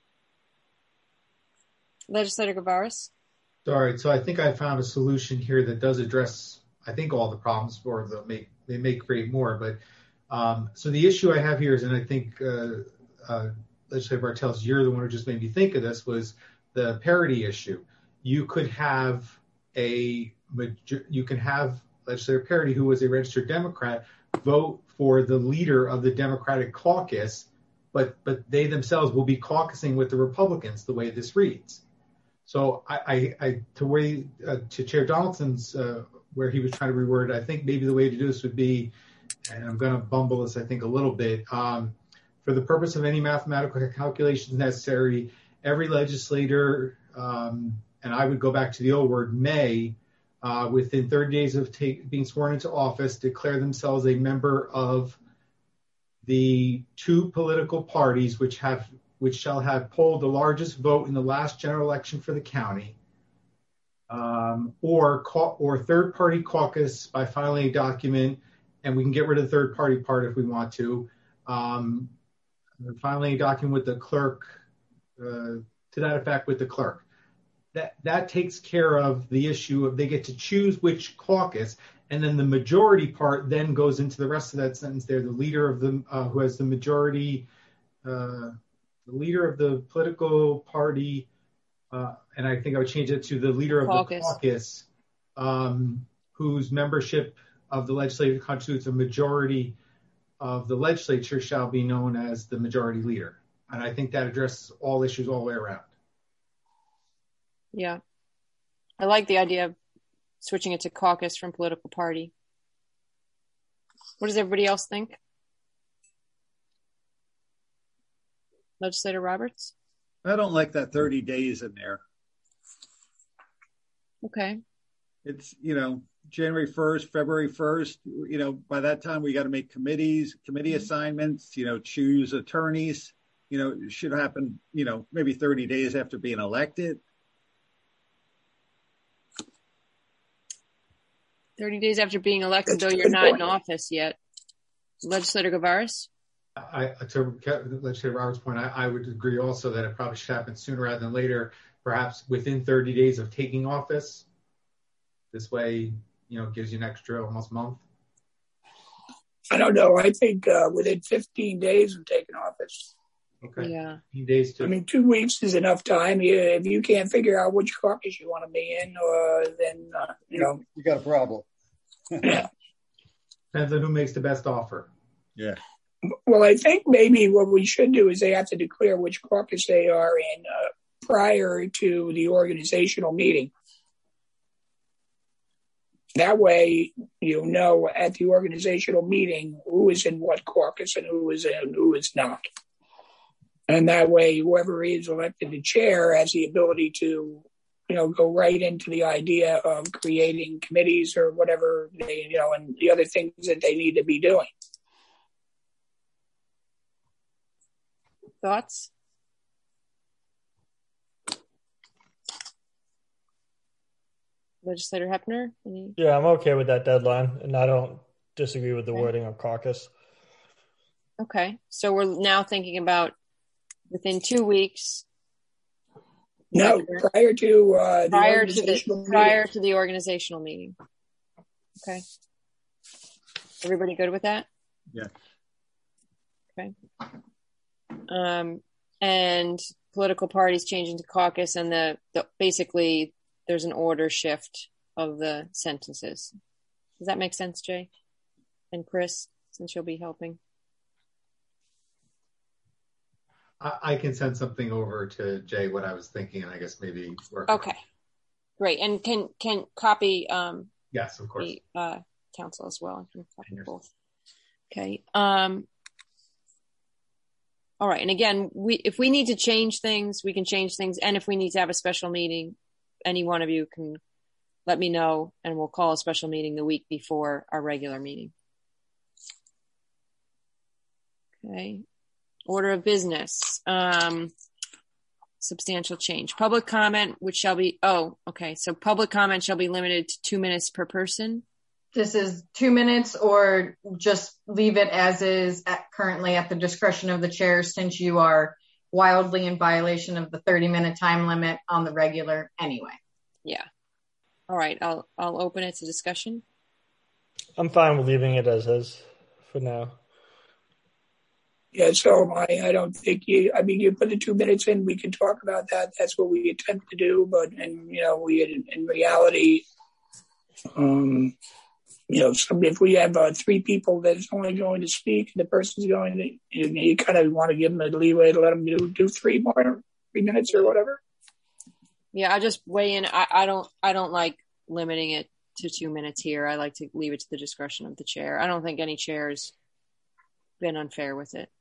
Legislator Gavaris? All right, so I think I found a solution here that does address, I think, all the problems, or the may, they may create more. But um, so the issue I have here is, and I think uh, uh, Legislator Bartels, you're the one who just made me think of this, was the parity issue. You could have a, you can have Legislator Parity, who was a registered Democrat, vote for the leader of the Democratic caucus, but but they themselves will be caucusing with the Republicans the way this reads. So I, I, I to way uh, to Chair Donaldson's uh, where he was trying to reword, I think maybe the way to do this would be, and I'm going to bumble this I think a little bit, um, for the purpose of any mathematical calculations necessary, every legislator, um, and I would go back to the old word, may, uh, within thirty days of take, being sworn into office, declare themselves a member of the two political parties which have which shall have polled the largest vote in the last general election for the county, um, or or third-party caucus by filing a document, and we can get rid of the third-party part if we want to, um, filing a document with the clerk, uh, to that effect with the clerk. That that takes care of the issue of they get to choose which caucus, and then the majority part then goes into the rest of that sentence there. The leader of the uh, who has the majority, uh, the leader of the political party, uh, and I think I would change it to the leader of caucus. the caucus, um, whose membership of the legislature constitutes a majority of the legislature, shall be known as the majority leader. And I think that addresses all issues all the way around. Yeah. I like the idea of switching it to caucus from political party. What does everybody else think? Legislator Roberts? I don't like that thirty days in there. Okay. It's, you know, January first, February first, you know, by that time we got to make committees, committee assignments, you know, choose attorneys, you know, it should happen, you know, maybe thirty days after being elected. thirty days after being elected, though you're not in office yet. Legislator Gavaris? I, to Legislator Roberts' point, I, I would agree also that it probably should happen sooner rather than later, perhaps within thirty days of taking office. This way, you know, it gives you an extra almost month. I don't know. I think uh, within fifteen days of taking office. Okay. Yeah. fifteen days to. I mean, two weeks is enough time. You, if you can't figure out which caucus you want to be in, uh, then, uh, you know. You got a problem. Yeah. Depends on who makes the best offer. Yeah. Well, I think maybe what we should do is they have to declare which caucus they are in uh, prior to the organizational meeting. That way, you know at the organizational meeting who is in what caucus and who is in and who is not. And that way, whoever is elected the chair has the ability to, you know, go right into the idea of creating committees or whatever they, you know, and the other things that they need to be doing. Thoughts? Legislator Hepner? Any... Yeah, I'm okay with that deadline, and I don't disagree with the okay. wording of caucus. Okay, so we're now thinking about within two weeks. No, prior to uh, the prior to the meeting. prior to the organizational meeting. Okay. Everybody good with that? Yeah. Okay. Um, and political parties changing to caucus, and the, the basically there's an order shift of the sentences. Does that make sense, Jay? And Chris, since you'll be helping. I, I can send something over to Jay what I was thinking, and I guess maybe work. Okay. Great. And can can copy um yes, of course. The uh, council as well. I can copy both. Okay. Um All right. And again, we if we need to change things, we can change things. And if we need to have a special meeting, any one of you can let me know, and we'll call a special meeting the week before our regular meeting. Okay. Order of business. Um, substantial change. Public comment, which shall be, oh, okay. So public comment shall be limited to two minutes per person. this is two minutes or just leave it as is at currently at the discretion of the chair, since you are wildly in violation of the thirty minute time limit on the regular anyway. Yeah. All right. I'll, I'll open it to discussion. I'm fine with leaving it as is for now. Yeah, so am I. I don't think you, I mean, you put the two minutes in, we can talk about that. That's what we attempt to do. But, and, you know, we, in, in reality, um, you know, some, if we have uh, three people that's only going to speak, the person's going to, you, you kind of want to give them a leeway to let them do, do three more, three minutes or whatever. Yeah, I just weigh in. I, I don't, I don't like limiting it to two minutes here. I like to leave it to the discretion of the chair. I don't think any chair's been unfair with it.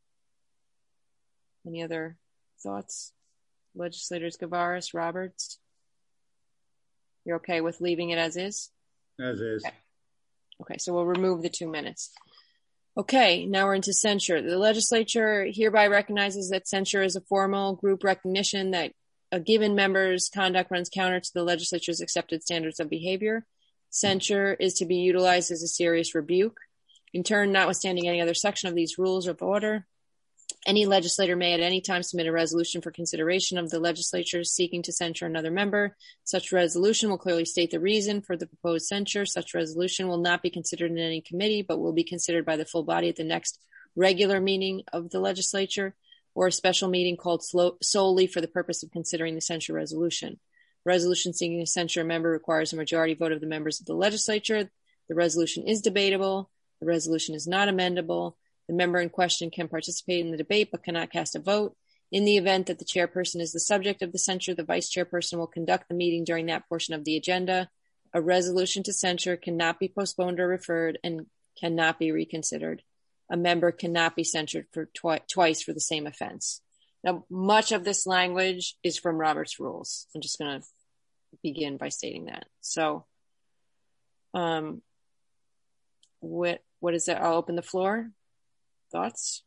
Any other thoughts? Legislators Gavaris, Roberts? You're okay with leaving it as is? As is. Okay. Okay, so we'll remove the two minutes. Okay, now we're into censure. The legislature hereby recognizes that censure is a formal group recognition that a given member's conduct runs counter to the legislature's accepted standards of behavior. Censure is to be utilized as a serious rebuke. In turn, notwithstanding any other section of these rules of order, any legislator may at any time submit a resolution for consideration of the legislature seeking to censure another member. Such resolution will clearly state the reason for the proposed censure. Such resolution will not be considered in any committee, but will be considered by the full body at the next regular meeting of the legislature, or a special meeting called solely for the purpose of considering the censure resolution. Resolution seeking to censure a member requires a majority vote of the members of the legislature. The resolution is debatable. The resolution is not amendable. The member in question can participate in the debate but cannot cast a vote. In the event that the chairperson is the subject of the censure, the vice chairperson will conduct the meeting during that portion of the agenda. A resolution to censure cannot be postponed or referred and cannot be reconsidered. A member cannot be censured for twi- twice for the same offense. Now, much of this language is from Robert's Rules. I'm just going to begin by stating that. So, um, what what is that? I'll open the floor. Thoughts?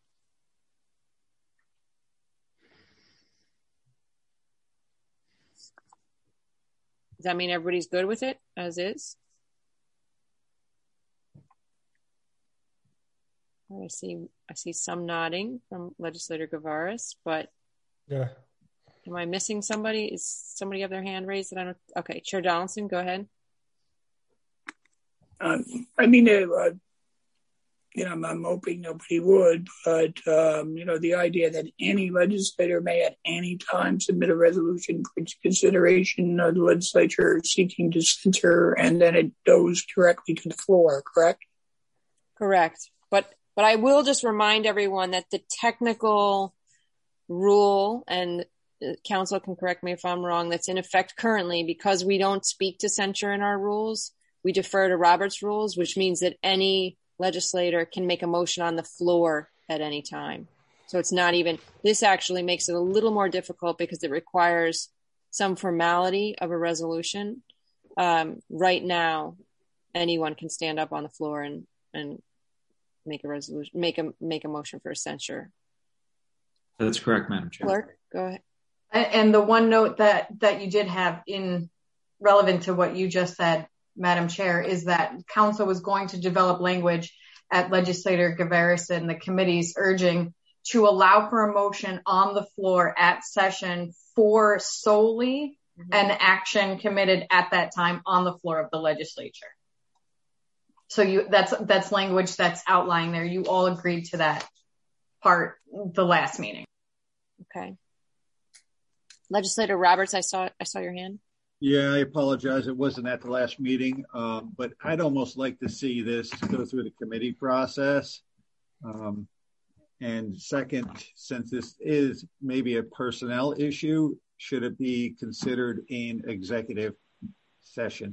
Does that mean everybody's good with it as is? I see I see some nodding from Legislator Gavaris, but yeah. Am I missing somebody? Is somebody have their hand raised? That I don't. Okay, Chair Donaldson, go ahead. Um, I mean, uh, you know, I'm, I'm hoping nobody would, but, um, you know, the idea that any legislator may at any time submit a resolution for consideration of the legislature seeking to censure, and then it goes directly to the floor, correct? Correct. But, but I will just remind everyone that the technical rule, and council can correct me if I'm wrong, that's in effect currently, because we don't speak to censure in our rules, we defer to Robert's Rules, which means that any legislator can make a motion on the floor at any time. So it's not even, this actually makes it a little more difficult because it requires some formality of a resolution. Um, right now, anyone can stand up on the floor and, and make a resolution, make a, make a motion for a censure. That's correct, Madam Chair. Clerk, go ahead. And the one note that, that you did have in relevant to what you just said, Madam Chair, is that council was going to develop language at Legislator Gavaris and the committee's urging to allow for a motion on the floor at session for solely mm-hmm. an action committed at that time on the floor of the legislature. So you that's that's language that's outlined there. You all agreed to that part the last meeting. Okay. Legislator Roberts, I saw I saw your hand. Yeah, I apologize. It wasn't at the last meeting, um, but I'd almost like to see this go through the committee process. Um, and second, since this is maybe a personnel issue, should it be considered in executive session?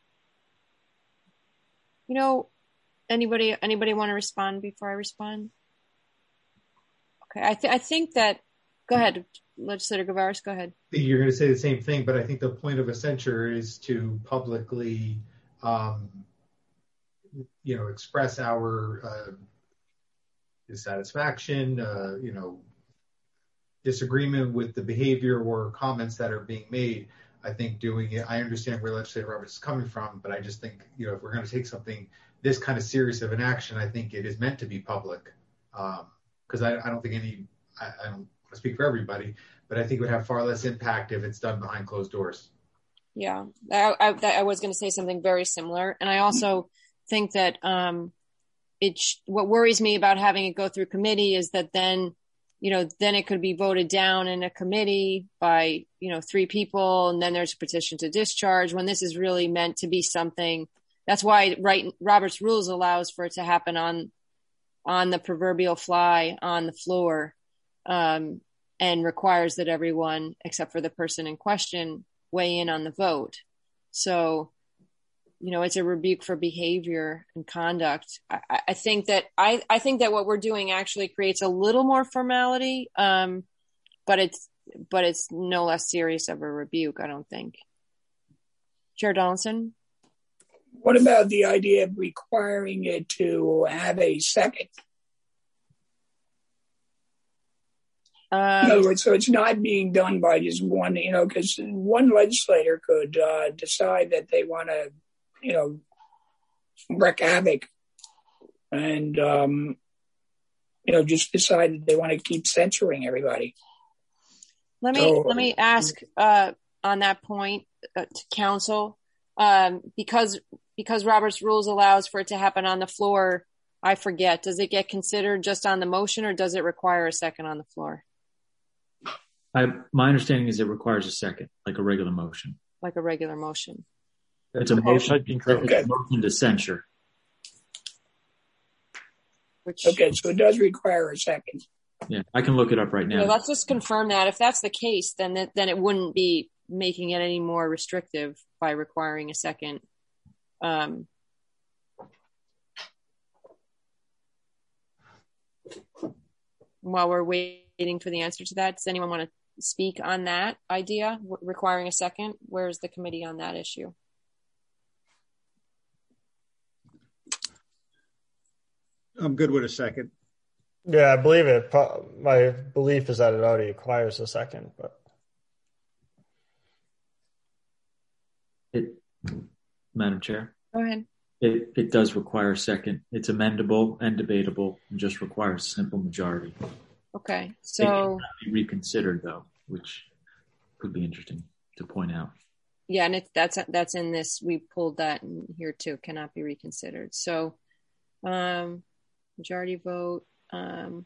You know, anybody anybody want to respond before I respond? Okay, I, th- I think that, go ahead, Legislator Gavaris, go ahead. You're going to say the same thing, but I think the point of a censure is to publicly, um, you know, express our uh, dissatisfaction, uh, you know, disagreement with the behavior or comments that are being made. I think doing it, I understand where Legislator Roberts is coming from, but I just think, you know, if we're going to take something this kind of serious of an action, I think it is meant to be public. Because um, I, I don't think any, I, I don't want to speak for everybody, but I think it would have far less impact if it's done behind closed doors. Yeah, I, I, I was going to say something very similar. And I also think that um, it, what worries me about having it go through committee is that then, you know, then it could be voted down in a committee by, you know, three people, and then there's a petition to discharge when this is really meant to be something. That's why right, Robert's rules allows for it to happen on, on the proverbial fly on the floor, um, and requires that everyone, except for the person in question, weigh in on the vote. So, you know, it's a rebuke for behavior and conduct. I, I think that I, I think that what we're doing actually creates a little more formality, um, but it's but it's no less serious of a rebuke, I don't think. Chair Donaldson? What about the idea of requiring it to have a second? Um, In other words, so it's not being done by just one, you know, because one legislator could uh, decide that they want to, you know, wreak havoc and, um, you know, just decide that they want to keep censoring everybody. Let me, so, let me ask uh, on that point uh, to counsel, um, because, because Robert's rules allows for it to happen on the floor. I forget, does it get considered just on the motion, or does it require a second on the floor? I, my understanding is it requires a second, like a regular motion. Like a regular motion. It's a motion, okay. it's a motion to censure. Which, okay, so it does require a second. Yeah, I can look it up right now. Yeah, let's just confirm that. If that's the case, then that, then it wouldn't be making it any more restrictive by requiring a second. Um, while we're waiting for the answer to that, does anyone want to speak on that idea, requiring a second? Where's the committee on that issue? I'm good with a second. Yeah, I believe it. My belief is that it already requires a second, but it, Madam Chair. Go ahead. It, it does require a second. It's amendable and debatable, and just requires a simple majority. Okay, so it cannot be reconsidered, though, which could be interesting to point out. Yeah, and it's that's that's in this. We pulled that in here too. Cannot be reconsidered. So, um, majority vote. Um,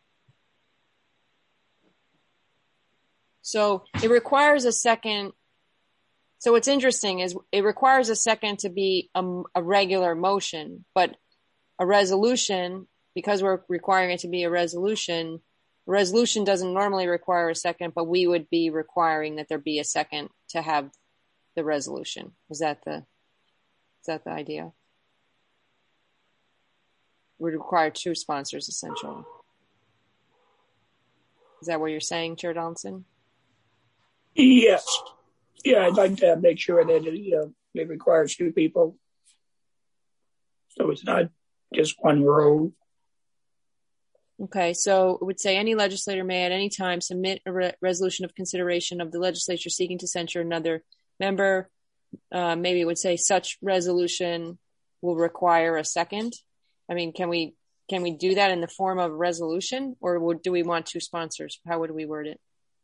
so it requires a second. So what's interesting is it requires a second to be a, a regular motion, but a resolution, because we're requiring it to be a resolution, a resolution doesn't normally require a second, but we would be requiring that there be a second to have the resolution. Is that the, is that the idea? Would require two sponsors, essentially. Is that what you're saying, Chair Donaldson? Yes. Yeah, I'd like to make sure that it, you know, it requires two people. So it's not just one row. Okay, so it would say any legislator may at any time submit a re- resolution of consideration of the legislature seeking to censure another member. Uh, maybe it would say such resolution will require a second. I mean, can we can we do that in the form of a resolution, or would, do we want two sponsors? How would we word it?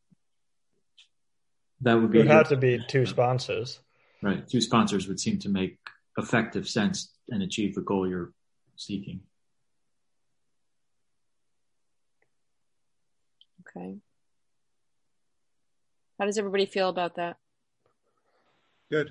That would be. It would have to be two sponsors. Right. Two sponsors would seem to make effective sense and achieve the goal you're seeking. Okay. How does everybody feel about that? Good.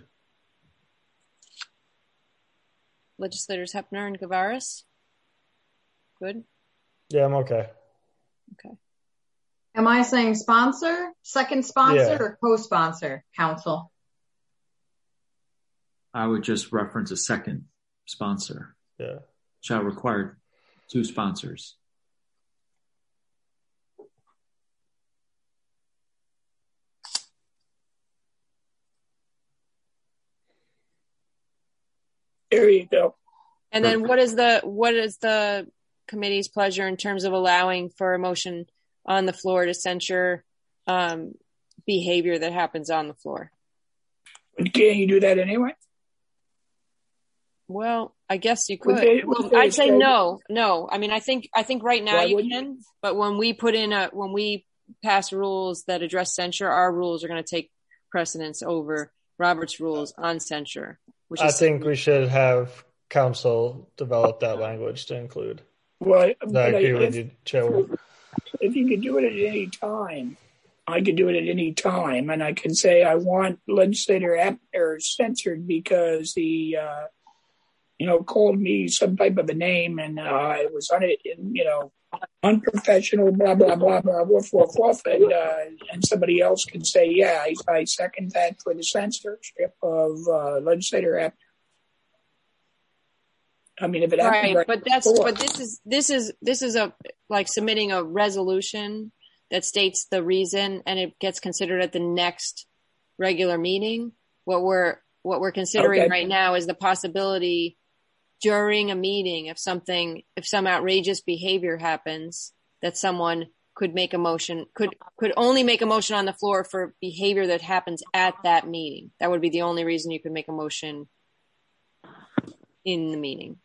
Legislators Hepner and Gavaris? Good? Yeah, I'm okay. Okay. Am I saying sponsor, second sponsor, Yeah. or co-sponsor, council? I would just reference a second sponsor. Yeah. Shall require two sponsors. There you go. And then what is the what is the committee's pleasure in terms of allowing for a motion on the floor to censure um, behavior that happens on the floor? But can't you do that anyway? Well, I guess you could. They, well, I'd say no, no. I mean, I think, I think right now you can, you? But when we put in a, when we pass rules that address censure, our rules are going to take precedence over Robert's rules on censure. Which I is think we should have council develop that language to include. Well, I agree I, with if, you, Chair. If you could do it at any time, I could do it at any time, and I can say I want legislator Abner censored because he, uh, you know, called me some type of a name, and uh, it was on it, you know, unprofessional, blah blah blah blah, woof woof woof, and uh, and somebody else can say, yeah, I, I second that for the censorship of uh, legislator Abner. I mean, if it right, right but that's before. but this is this is this is a like submitting a resolution that states the reason, and it gets considered at the next regular meeting. What we're what we're considering Okay. right now is the possibility during a meeting, if something, if some outrageous behavior happens, that someone could make a motion, could could only make a motion on the floor for behavior that happens at that meeting. That would be the only reason you could make a motion in the meeting.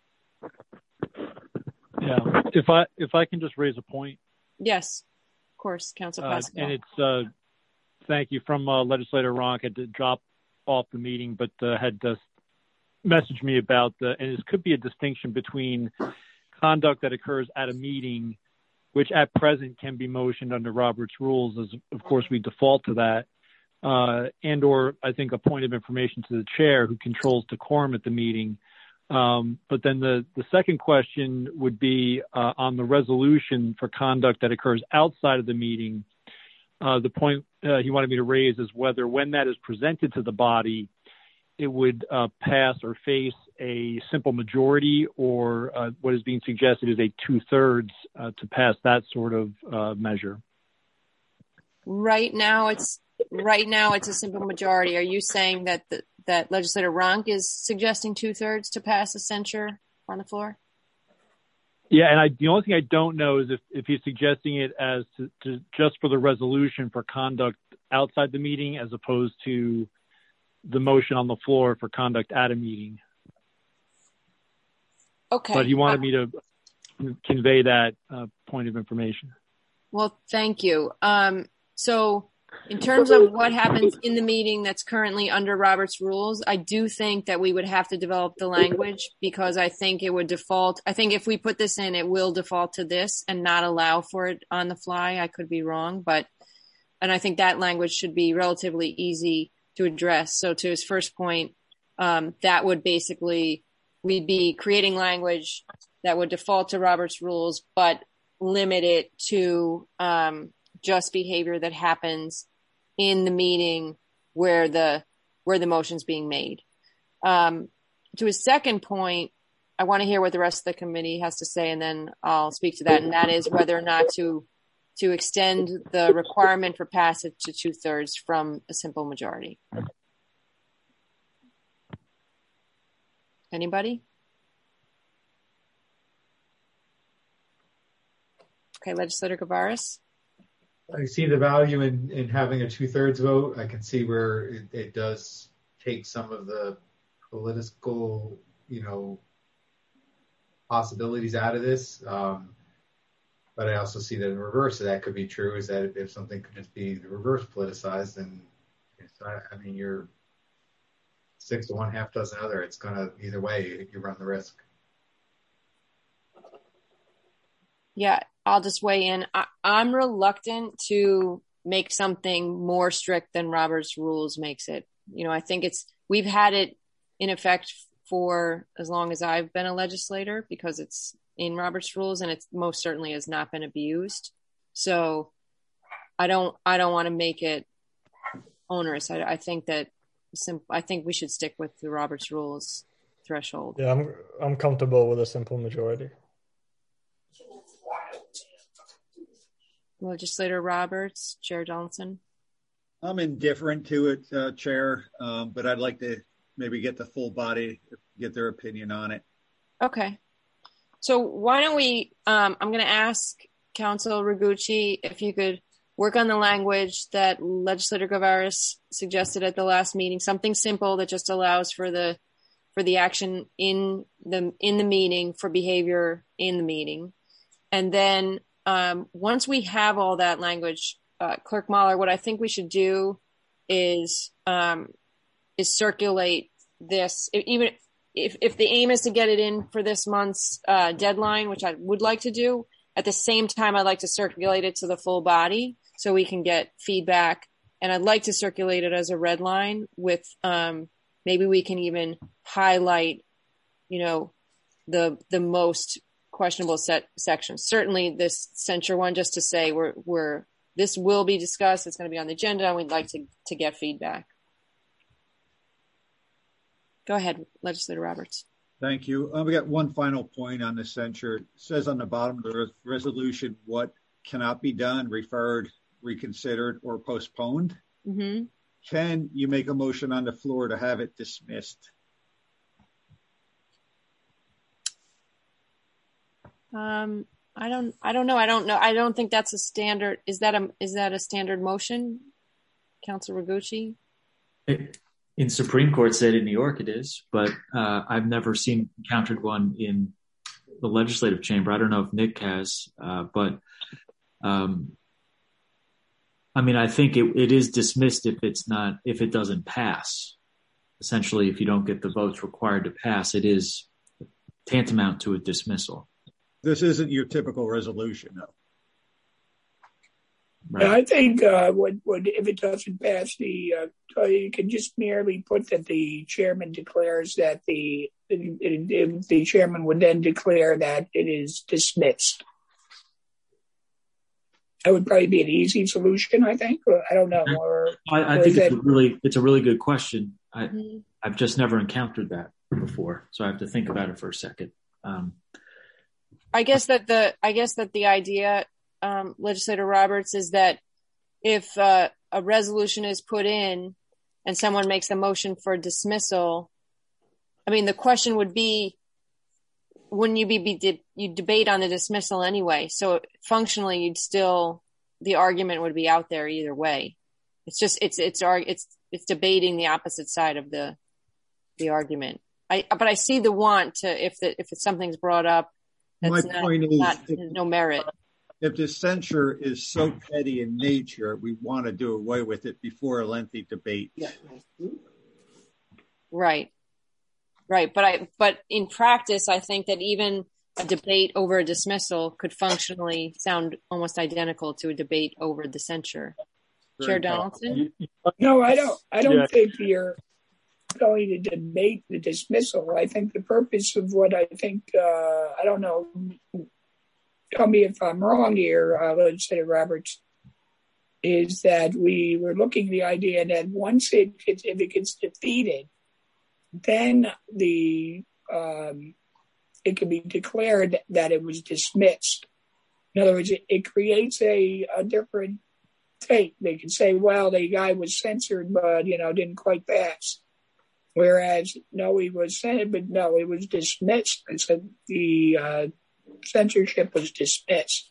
Yeah, if I if I can just raise a point. Yes, of course, Council Uh, Pascal. and it's uh, thank you from uh, Legislator Ronk. Had to drop off the meeting, but uh, had uh, messaged me about the, and this could be a distinction between conduct that occurs at a meeting, which at present can be motioned under Robert's rules, as of course we default to that, uh, and or I think a point of information to the chair who controls decorum at the meeting. Um, but then the, the second question would be uh, on the resolution for conduct that occurs outside of the meeting. Uh, the point uh, he wanted me to raise is whether when that is presented to the body, it would uh, pass or face a simple majority, or uh, what is being suggested is a two-thirds uh, to pass that sort of uh, measure. Right now, it's right now it's a simple majority. Are you saying that the, that Legislator Ronk is suggesting two-thirds to pass a censure on the floor? Yeah, and I, the only thing I don't know is if, if he's suggesting it as to, to just for the resolution for conduct outside the meeting, as opposed to the motion on the floor for conduct at a meeting. Okay. But he wanted uh, me to convey that uh, point of information. Well, thank you. Um, so in terms of what happens in the meeting that's currently under Robert's rules, I do think that we would have to develop the language, because I think it would default. I think if we put this in, it will default to this and not allow for it on the fly. I could be wrong, but, and I think that language should be relatively easy to address. So to his first point, um, that would basically, we'd be creating language that would default to Robert's rules, but limit it to um, just behavior that happens in the meeting where the where the motion's being made. Um, to his second point, I want to hear what the rest of the committee has to say, and then I'll speak to that. And that is whether or not to to extend the requirement for passage to two thirds from a simple majority. Anybody? Okay, Legislator Gavaris. I see the value in, in having a two-thirds vote. I can see where it, it does take some of the political, you know, possibilities out of this. Um, but I also see that in reverse, that could be true, is that if something could just be the reverse politicized, then it's not, I mean, you're six to one, half dozen other. It's going to, either way, you run the risk. Yeah, I'll just weigh in. I, I'm reluctant to make something more strict than Robert's rules makes it. You know, I think it's, we've had it in effect for as long as I've been a legislator, because it's in Robert's rules, and it most certainly has not been abused. So I don't, I don't want to make it onerous. I, I think that, sim- I think we should stick with the Robert's rules threshold. Yeah, I'm, I'm comfortable with a simple majority. Legislator Roberts, Chair Johnson. I'm indifferent to it, uh, Chair, um, but I'd like to maybe get the full body, get their opinion on it. Okay. So why don't we, um, I'm going to ask Council Rigucci if you could work on the language that Legislator Gavaris suggested at the last meeting, something simple that just allows for the for the action in the in the meeting, for behavior in the meeting. And then um, once we have all that language, uh, Clerk Mahler, what I think we should do is um, is circulate this, even if, if the aim is to get it in for this month's uh, deadline, which I would like to do. At the same time, I'd like to circulate it to the full body so we can get feedback. And I'd like to circulate it as a red line with um, maybe we can even highlight, you know, the the most questionable set sections. Certainly this censure one, just to say we're we're this will be discussed. It's going to be on the agenda, and we'd like to to get feedback. Go ahead, Legislator Roberts. Thank you. Uh, we got one final point on the censure. It says on the bottom of the res- resolution what cannot be done, referred, reconsidered, or postponed. Mm-hmm. Can you make a motion on the floor to have it dismissed? Um, I don't. I don't know. I don't know. I don't think that's a standard. Is that a is that a standard motion, Councilor Ragucci? It, in Supreme Court state in New York, it is, but uh, I've never seen encountered one in the legislative chamber. I don't know if Nick has, uh, but um, I mean, I think it, it is dismissed if it's not if it doesn't pass. Essentially, if you don't get the votes required to pass, it is tantamount to a dismissal. This isn't your typical resolution, though. Right. I think uh, what, what, if it doesn't pass, the uh, you can just merely put that the chairman declares that the it, it, the chairman would then declare that it is dismissed. That would probably be an easy solution, I think. I don't know. Or, I, I or think it's that... a really it's a really good question. I, mm-hmm. I've just never encountered that before, so I have to think about it for a second. Um, I guess that the I guess that the idea, um, Legislator Roberts, is that if uh, a resolution is put in and someone makes a motion for dismissal, I mean, the question would be, wouldn't you be, be did you debate on the dismissal anyway? So functionally, you'd still the argument would be out there either way. It's just it's it's it's it's debating the opposite side of the the argument. I but I see the want to if the if it's something's brought up. That's My not, point is, not, if, no merit. If the censure is so petty in nature, we want to do away with it before a lengthy debate. Right, right. But I, but in practice, I think that even a debate over a dismissal could functionally sound almost identical to a debate over the censure. Very Chair Donaldson? No, I don't. I don't yeah. think you're going to debate the dismissal. I think the purpose of what I think, uh, I don't know, tell me if I'm wrong here, uh, Legislator Roberts, is that we were looking at the idea that once it gets, if it gets defeated, then the um, it can be declared that it was dismissed. In other words, it, it creates a, a different take. They can say, well, the guy was censored, but, you know, didn't quite pass. Whereas, no, he was censored, but no, it was dismissed. And so the uh, censorship was dismissed.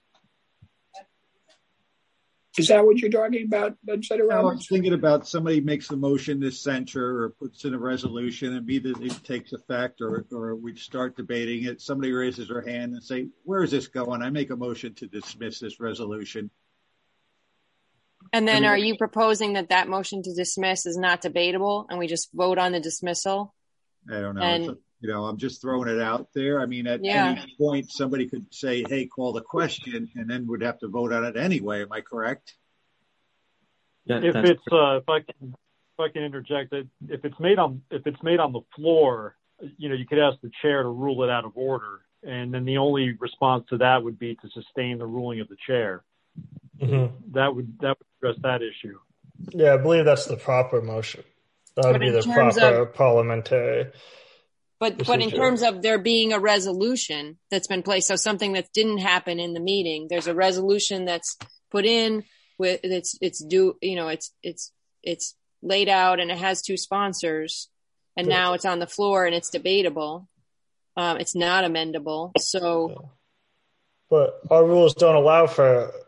Is that what you're talking about, Legislator Roberts? I was thinking about somebody makes a motion to censure or puts in a resolution and either it takes effect or, or we start debating it. Somebody raises their hand and say, where is this going? I make a motion to dismiss this resolution. And then are you proposing that that motion to dismiss is not debatable and we just vote on the dismissal? I don't know. And, a, you know, I'm just throwing it out there. I mean, at yeah. any point, somebody could say, hey, call the question, and then we'd have to vote on it anyway. Am I correct? Yeah, if it's, uh, if I can, if I can interject that if it's made on, if it's made on the floor, you know, you could ask the chair to rule it out of order. And then the only response to that would be to sustain the ruling of the chair. Mm-hmm. That would that would address that issue. Yeah, I believe that's the proper motion. That would but be the proper of, parliamentary. But procedure. But in terms of there being a resolution that's been placed, so something that didn't happen in the meeting, there's a resolution that's put in with it's it's due, you know, it's it's it's laid out and it has two sponsors, and yeah. now it's on the floor and it's debatable. Um, it's not amendable, so. But our rules don't allow for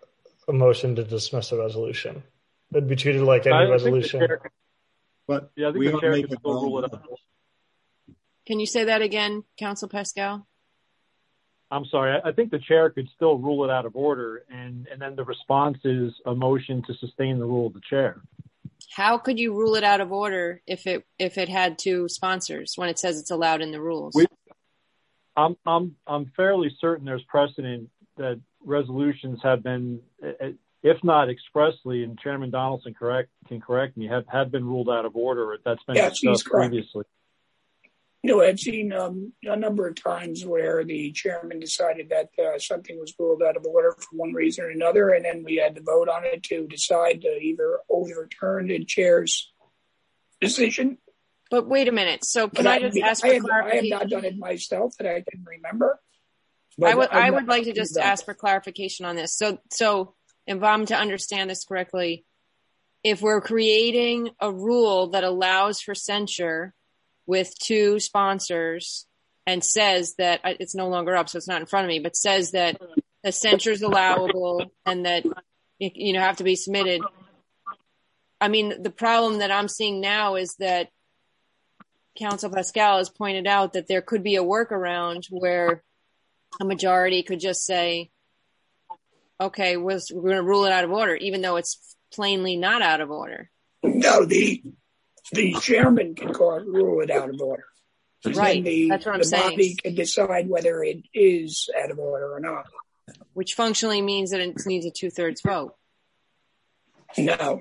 a motion to dismiss a resolution. It'd be treated like any I resolution. think the chair, But yeah, I think we the don't chair make can it still rule it wrong. out. Can you say that again, Council Pascal? I'm sorry. I, I think the chair could still rule it out of order, and, and then the response is a motion to sustain the rule of the chair. How could you rule it out of order if it if it had two sponsors when it says it's allowed in the rules? We, I'm I'm I'm fairly certain there's precedent that resolutions have been, if not expressly, and Chairman Donaldson correct can correct me, have, have been ruled out of order. That's been Yes, he's discussed correct. previously. You know, I've seen um, a number of times where the chairman decided that uh, something was ruled out of order for one reason or another, and then we had to vote on it to decide to either overturn the chair's decision. But wait a minute. So can But I just I, ask I, for have, I have clarification? not done it myself that I can remember. I would I'm I not- would like to just ask for clarification on this. So so if I'm to understand this correctly, if we're creating a rule that allows for censure with two sponsors and says that it's no longer up, so it's not in front of me, but says that the censure is allowable and that you know have to be submitted. I mean, the problem that I'm seeing now is that Council Pascal has pointed out that there could be a workaround where a majority could just say, okay, we're, we're going to rule it out of order, even though it's plainly not out of order. No, the the chairman can call, rule it out of order. Right. And the, That's what I'm the saying. body can decide whether it is out of order or not. Which functionally means that it needs a two-thirds vote. No.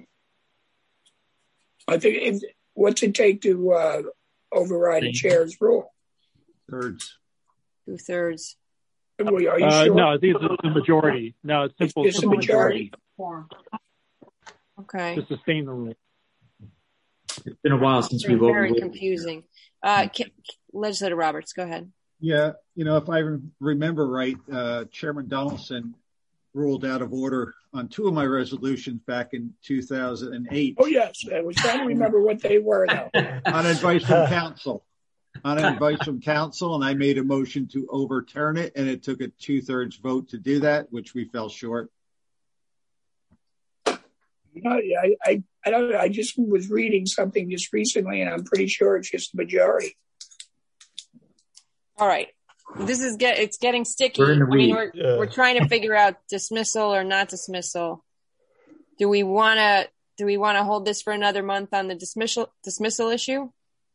I think, if, what's it take to uh, override a chair's rule? Thirds. Two-thirds. Are you Uh, sure? no, I think it's a majority. No, it's simple, It's just a simple majority. majority Okay. to sustain the rule. It's been a while since It's we've very overruled. confusing. Uh, Ca- Legislator Roberts, go ahead. Yeah, you know, if I remember right, uh, Chairman Donaldson ruled out of order on two of my resolutions back in two thousand eight. Oh, yes. I was trying to remember what they were now. On advice from council. On advice from council, and I made a motion to overturn it, and it took a two-thirds vote to do that, which we fell short. No, I, I, I don't. I just was reading something just recently, and I'm pretty sure it's just the majority. All right. This is get it's getting sticky. We're in the I mean, weeds. we're Yeah. we're trying to figure out dismissal or not dismissal. Do we want to do we want to hold this for another month on the dismissal dismissal issue?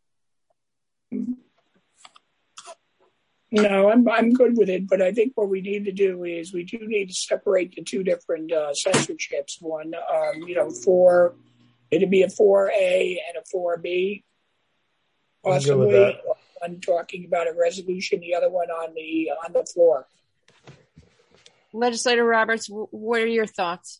No, I'm I'm good with it, but I think what we need to do is we do need to separate the two different uh, censorships. One, um, you know, for it'd be a four A and a four B, I'm good with possibly. that. One talking about a resolution, the other one on the on the floor. Legislator Roberts, w- what are your thoughts?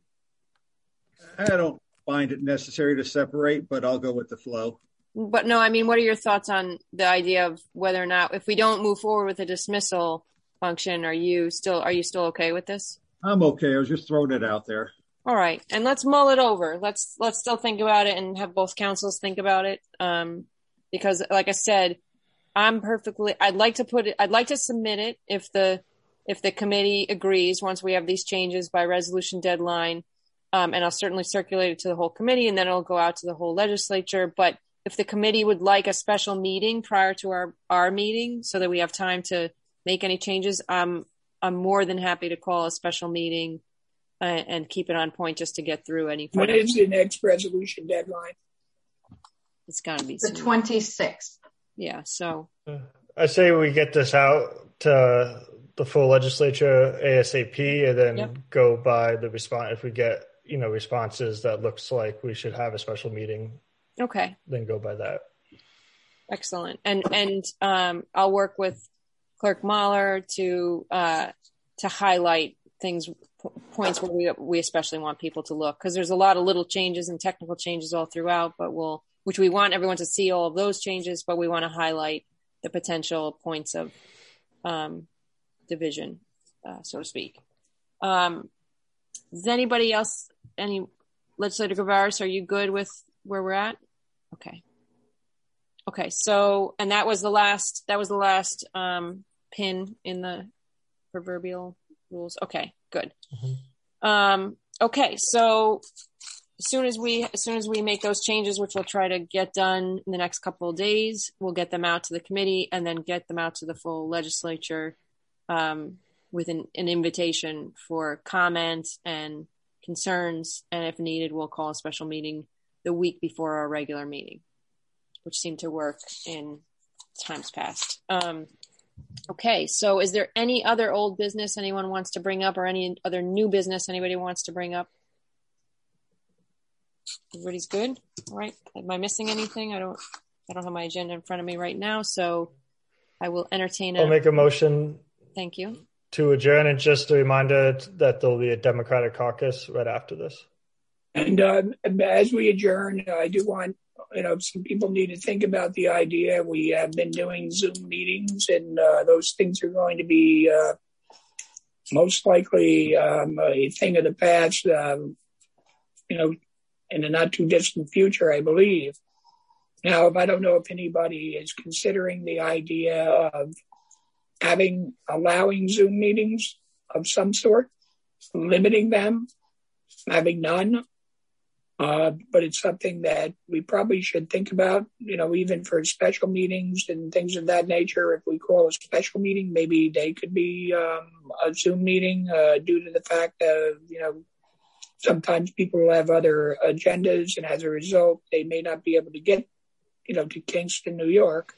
I don't find it necessary to separate, but I'll go with the flow. But no, I mean, what are your thoughts on the idea of whether or not, if we don't move forward with a dismissal function, are you still are you still okay with this? I'm okay. I was just throwing it out there. All right, and let's mull it over. Let's let's still think about it and have both councils think about it. Um, because, like I said, I'm perfectly. I'd like to put it. I'd like to submit it if the if the committee agrees once we have these changes by resolution deadline, um, and I'll certainly circulate it to the whole committee, and then it'll go out to the whole legislature. But if the committee would like a special meeting prior to our our meeting, so that we have time to make any changes, um, I'm more than happy to call a special meeting uh, and keep it on point just to get through any. When is the next resolution deadline? It's got to be The soon. twenty-sixth. Yeah. So I say we get this out to the full legislature ASAP, and then Yep. go by the response. If we get you know responses that looks like we should have a special meeting, okay. then go by that. Excellent. And and um, I'll work with Clerk Mahler to uh, to highlight things, p- points where we we especially want people to look, because there's a lot of little changes and technical changes all throughout, but we'll which we want everyone to see all of those changes, but we want to highlight the potential points of um, division, uh, so to speak. Um, does anybody else, any Legislator Gavaris, are you good with where we're at? Okay. Okay. So, and that was the last, that was the last um, pin in the proverbial rules. Okay, good. Mhm. Um, okay, so as soon as we as soon as we make those changes, which we'll try to get done in the next couple of days, we'll get them out to the committee and then get them out to the full legislature um, with an, an invitation for comments and concerns. And if needed, we'll call a special meeting the week before our regular meeting, which seemed to work in times past. Um, okay, so is there any other old business anyone wants to bring up or any other new business anybody wants to bring up? Everybody's good? All right. Am I missing anything? I don't I don't have my agenda in front of me right now, so I will entertain a... I'll make a motion. Thank you. To adjourn, and just a reminder that there'll be a Democratic caucus right after this. And uh, as we adjourn, I do want, you know, some people need to think about the idea. We have been doing Zoom meetings, and uh, those things are going to be uh, most likely um, a thing of the past, um, you know, in the not too distant future, I believe. Now, if I don't know if anybody is considering the idea of having, allowing Zoom meetings of some sort, limiting them, having none. Uh, but it's something that we probably should think about, you know, even for special meetings and things of that nature. If we call a special meeting, maybe they could be um, a Zoom meeting uh, due to the fact that, you know, sometimes people have other agendas, and as a result, they may not be able to get, you know, to Kingston, New York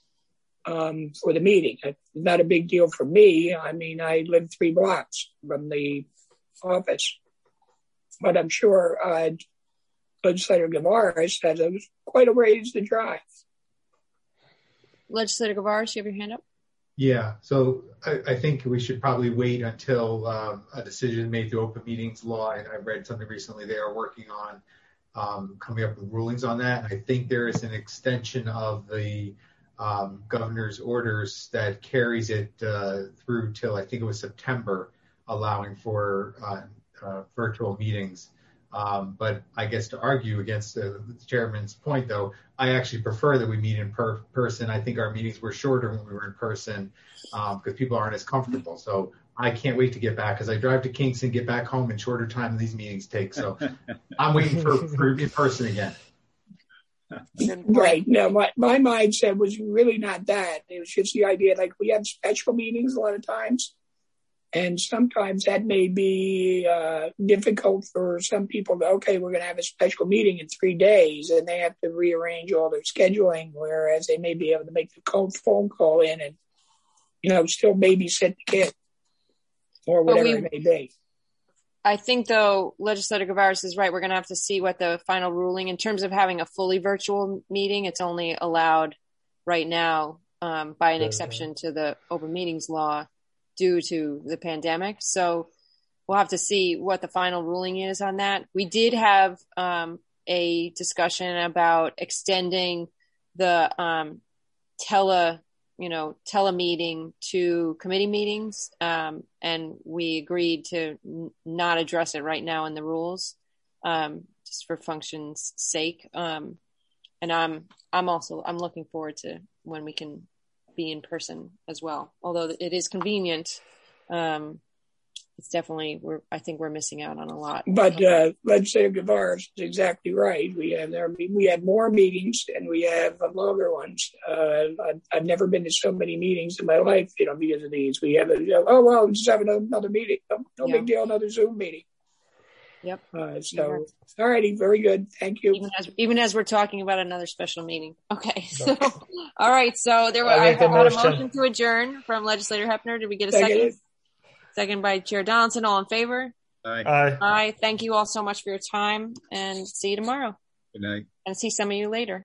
um, for the meeting. It's not a big deal for me. I mean, I live three blocks from the office, but I'm sure uh, Legislator Gavaris has a, quite a ways to drive. Legislator Gavaris, you have your hand up? Yeah, so I, I think we should probably wait until um, a decision made through open meetings law. And I read something recently they are working on um, coming up with rulings on that. And I think there is an extension of the um, governor's orders that carries it uh, through till I think it was September, allowing for uh, uh, virtual meetings. Um, but I guess to argue against the, the chairman's point, though, I actually prefer that we meet in per- person. I think our meetings were shorter when we were in person um, because people aren't as comfortable. So I can't wait to get back because I drive to Kingston, get back home in shorter time than these meetings take. So I'm waiting for, for in person again. Right. No, my, my mindset was really not that. It was just the idea, like we have special meetings a lot of times. And sometimes that may be uh, difficult for some people to, okay, we're going to have a special meeting in three days and they have to rearrange all their scheduling, whereas they may be able to make the cold phone call in and, you know, still babysit the kid or whatever we, it may be. I think, though, Legislator Gavaris is right. We're going to have to see what the final ruling, in terms of having a fully virtual meeting, it's only allowed right now um, by an yeah, exception yeah. to the open meetings law, due to the pandemic. So we'll have to see what the final ruling is on that. We did have um, a discussion about extending the um, tele, you know, telemeeting to committee meetings. Um, and we agreed to n- not address it right now in the rules, um, just for function's sake. Um, and I'm, I'm also, I'm looking forward to when we can be in person as well. Although it is convenient, um, it's definitely, we're, I think we're missing out on a lot. But uh, Legislator Gavaris is exactly right. We have there, we have more meetings and we have longer ones. Uh, I've, I've never been to so many meetings in my life, you know, because of these. We have a, oh, well, just have another meeting. No, no yeah. big deal, another Zoom meeting. Yep. Uh, so, yeah. all righty, very good. Thank you. Even as, even as we're talking about another special meeting. Okay. So, all right. So there were, I had a motion to adjourn from Legislator Hepner. Did we get a second? Second, second by Chair Donaldson. All in favor? Aye. Aye. Aye. Thank you all so much for your time, and see you tomorrow. Good night. And see some of you later.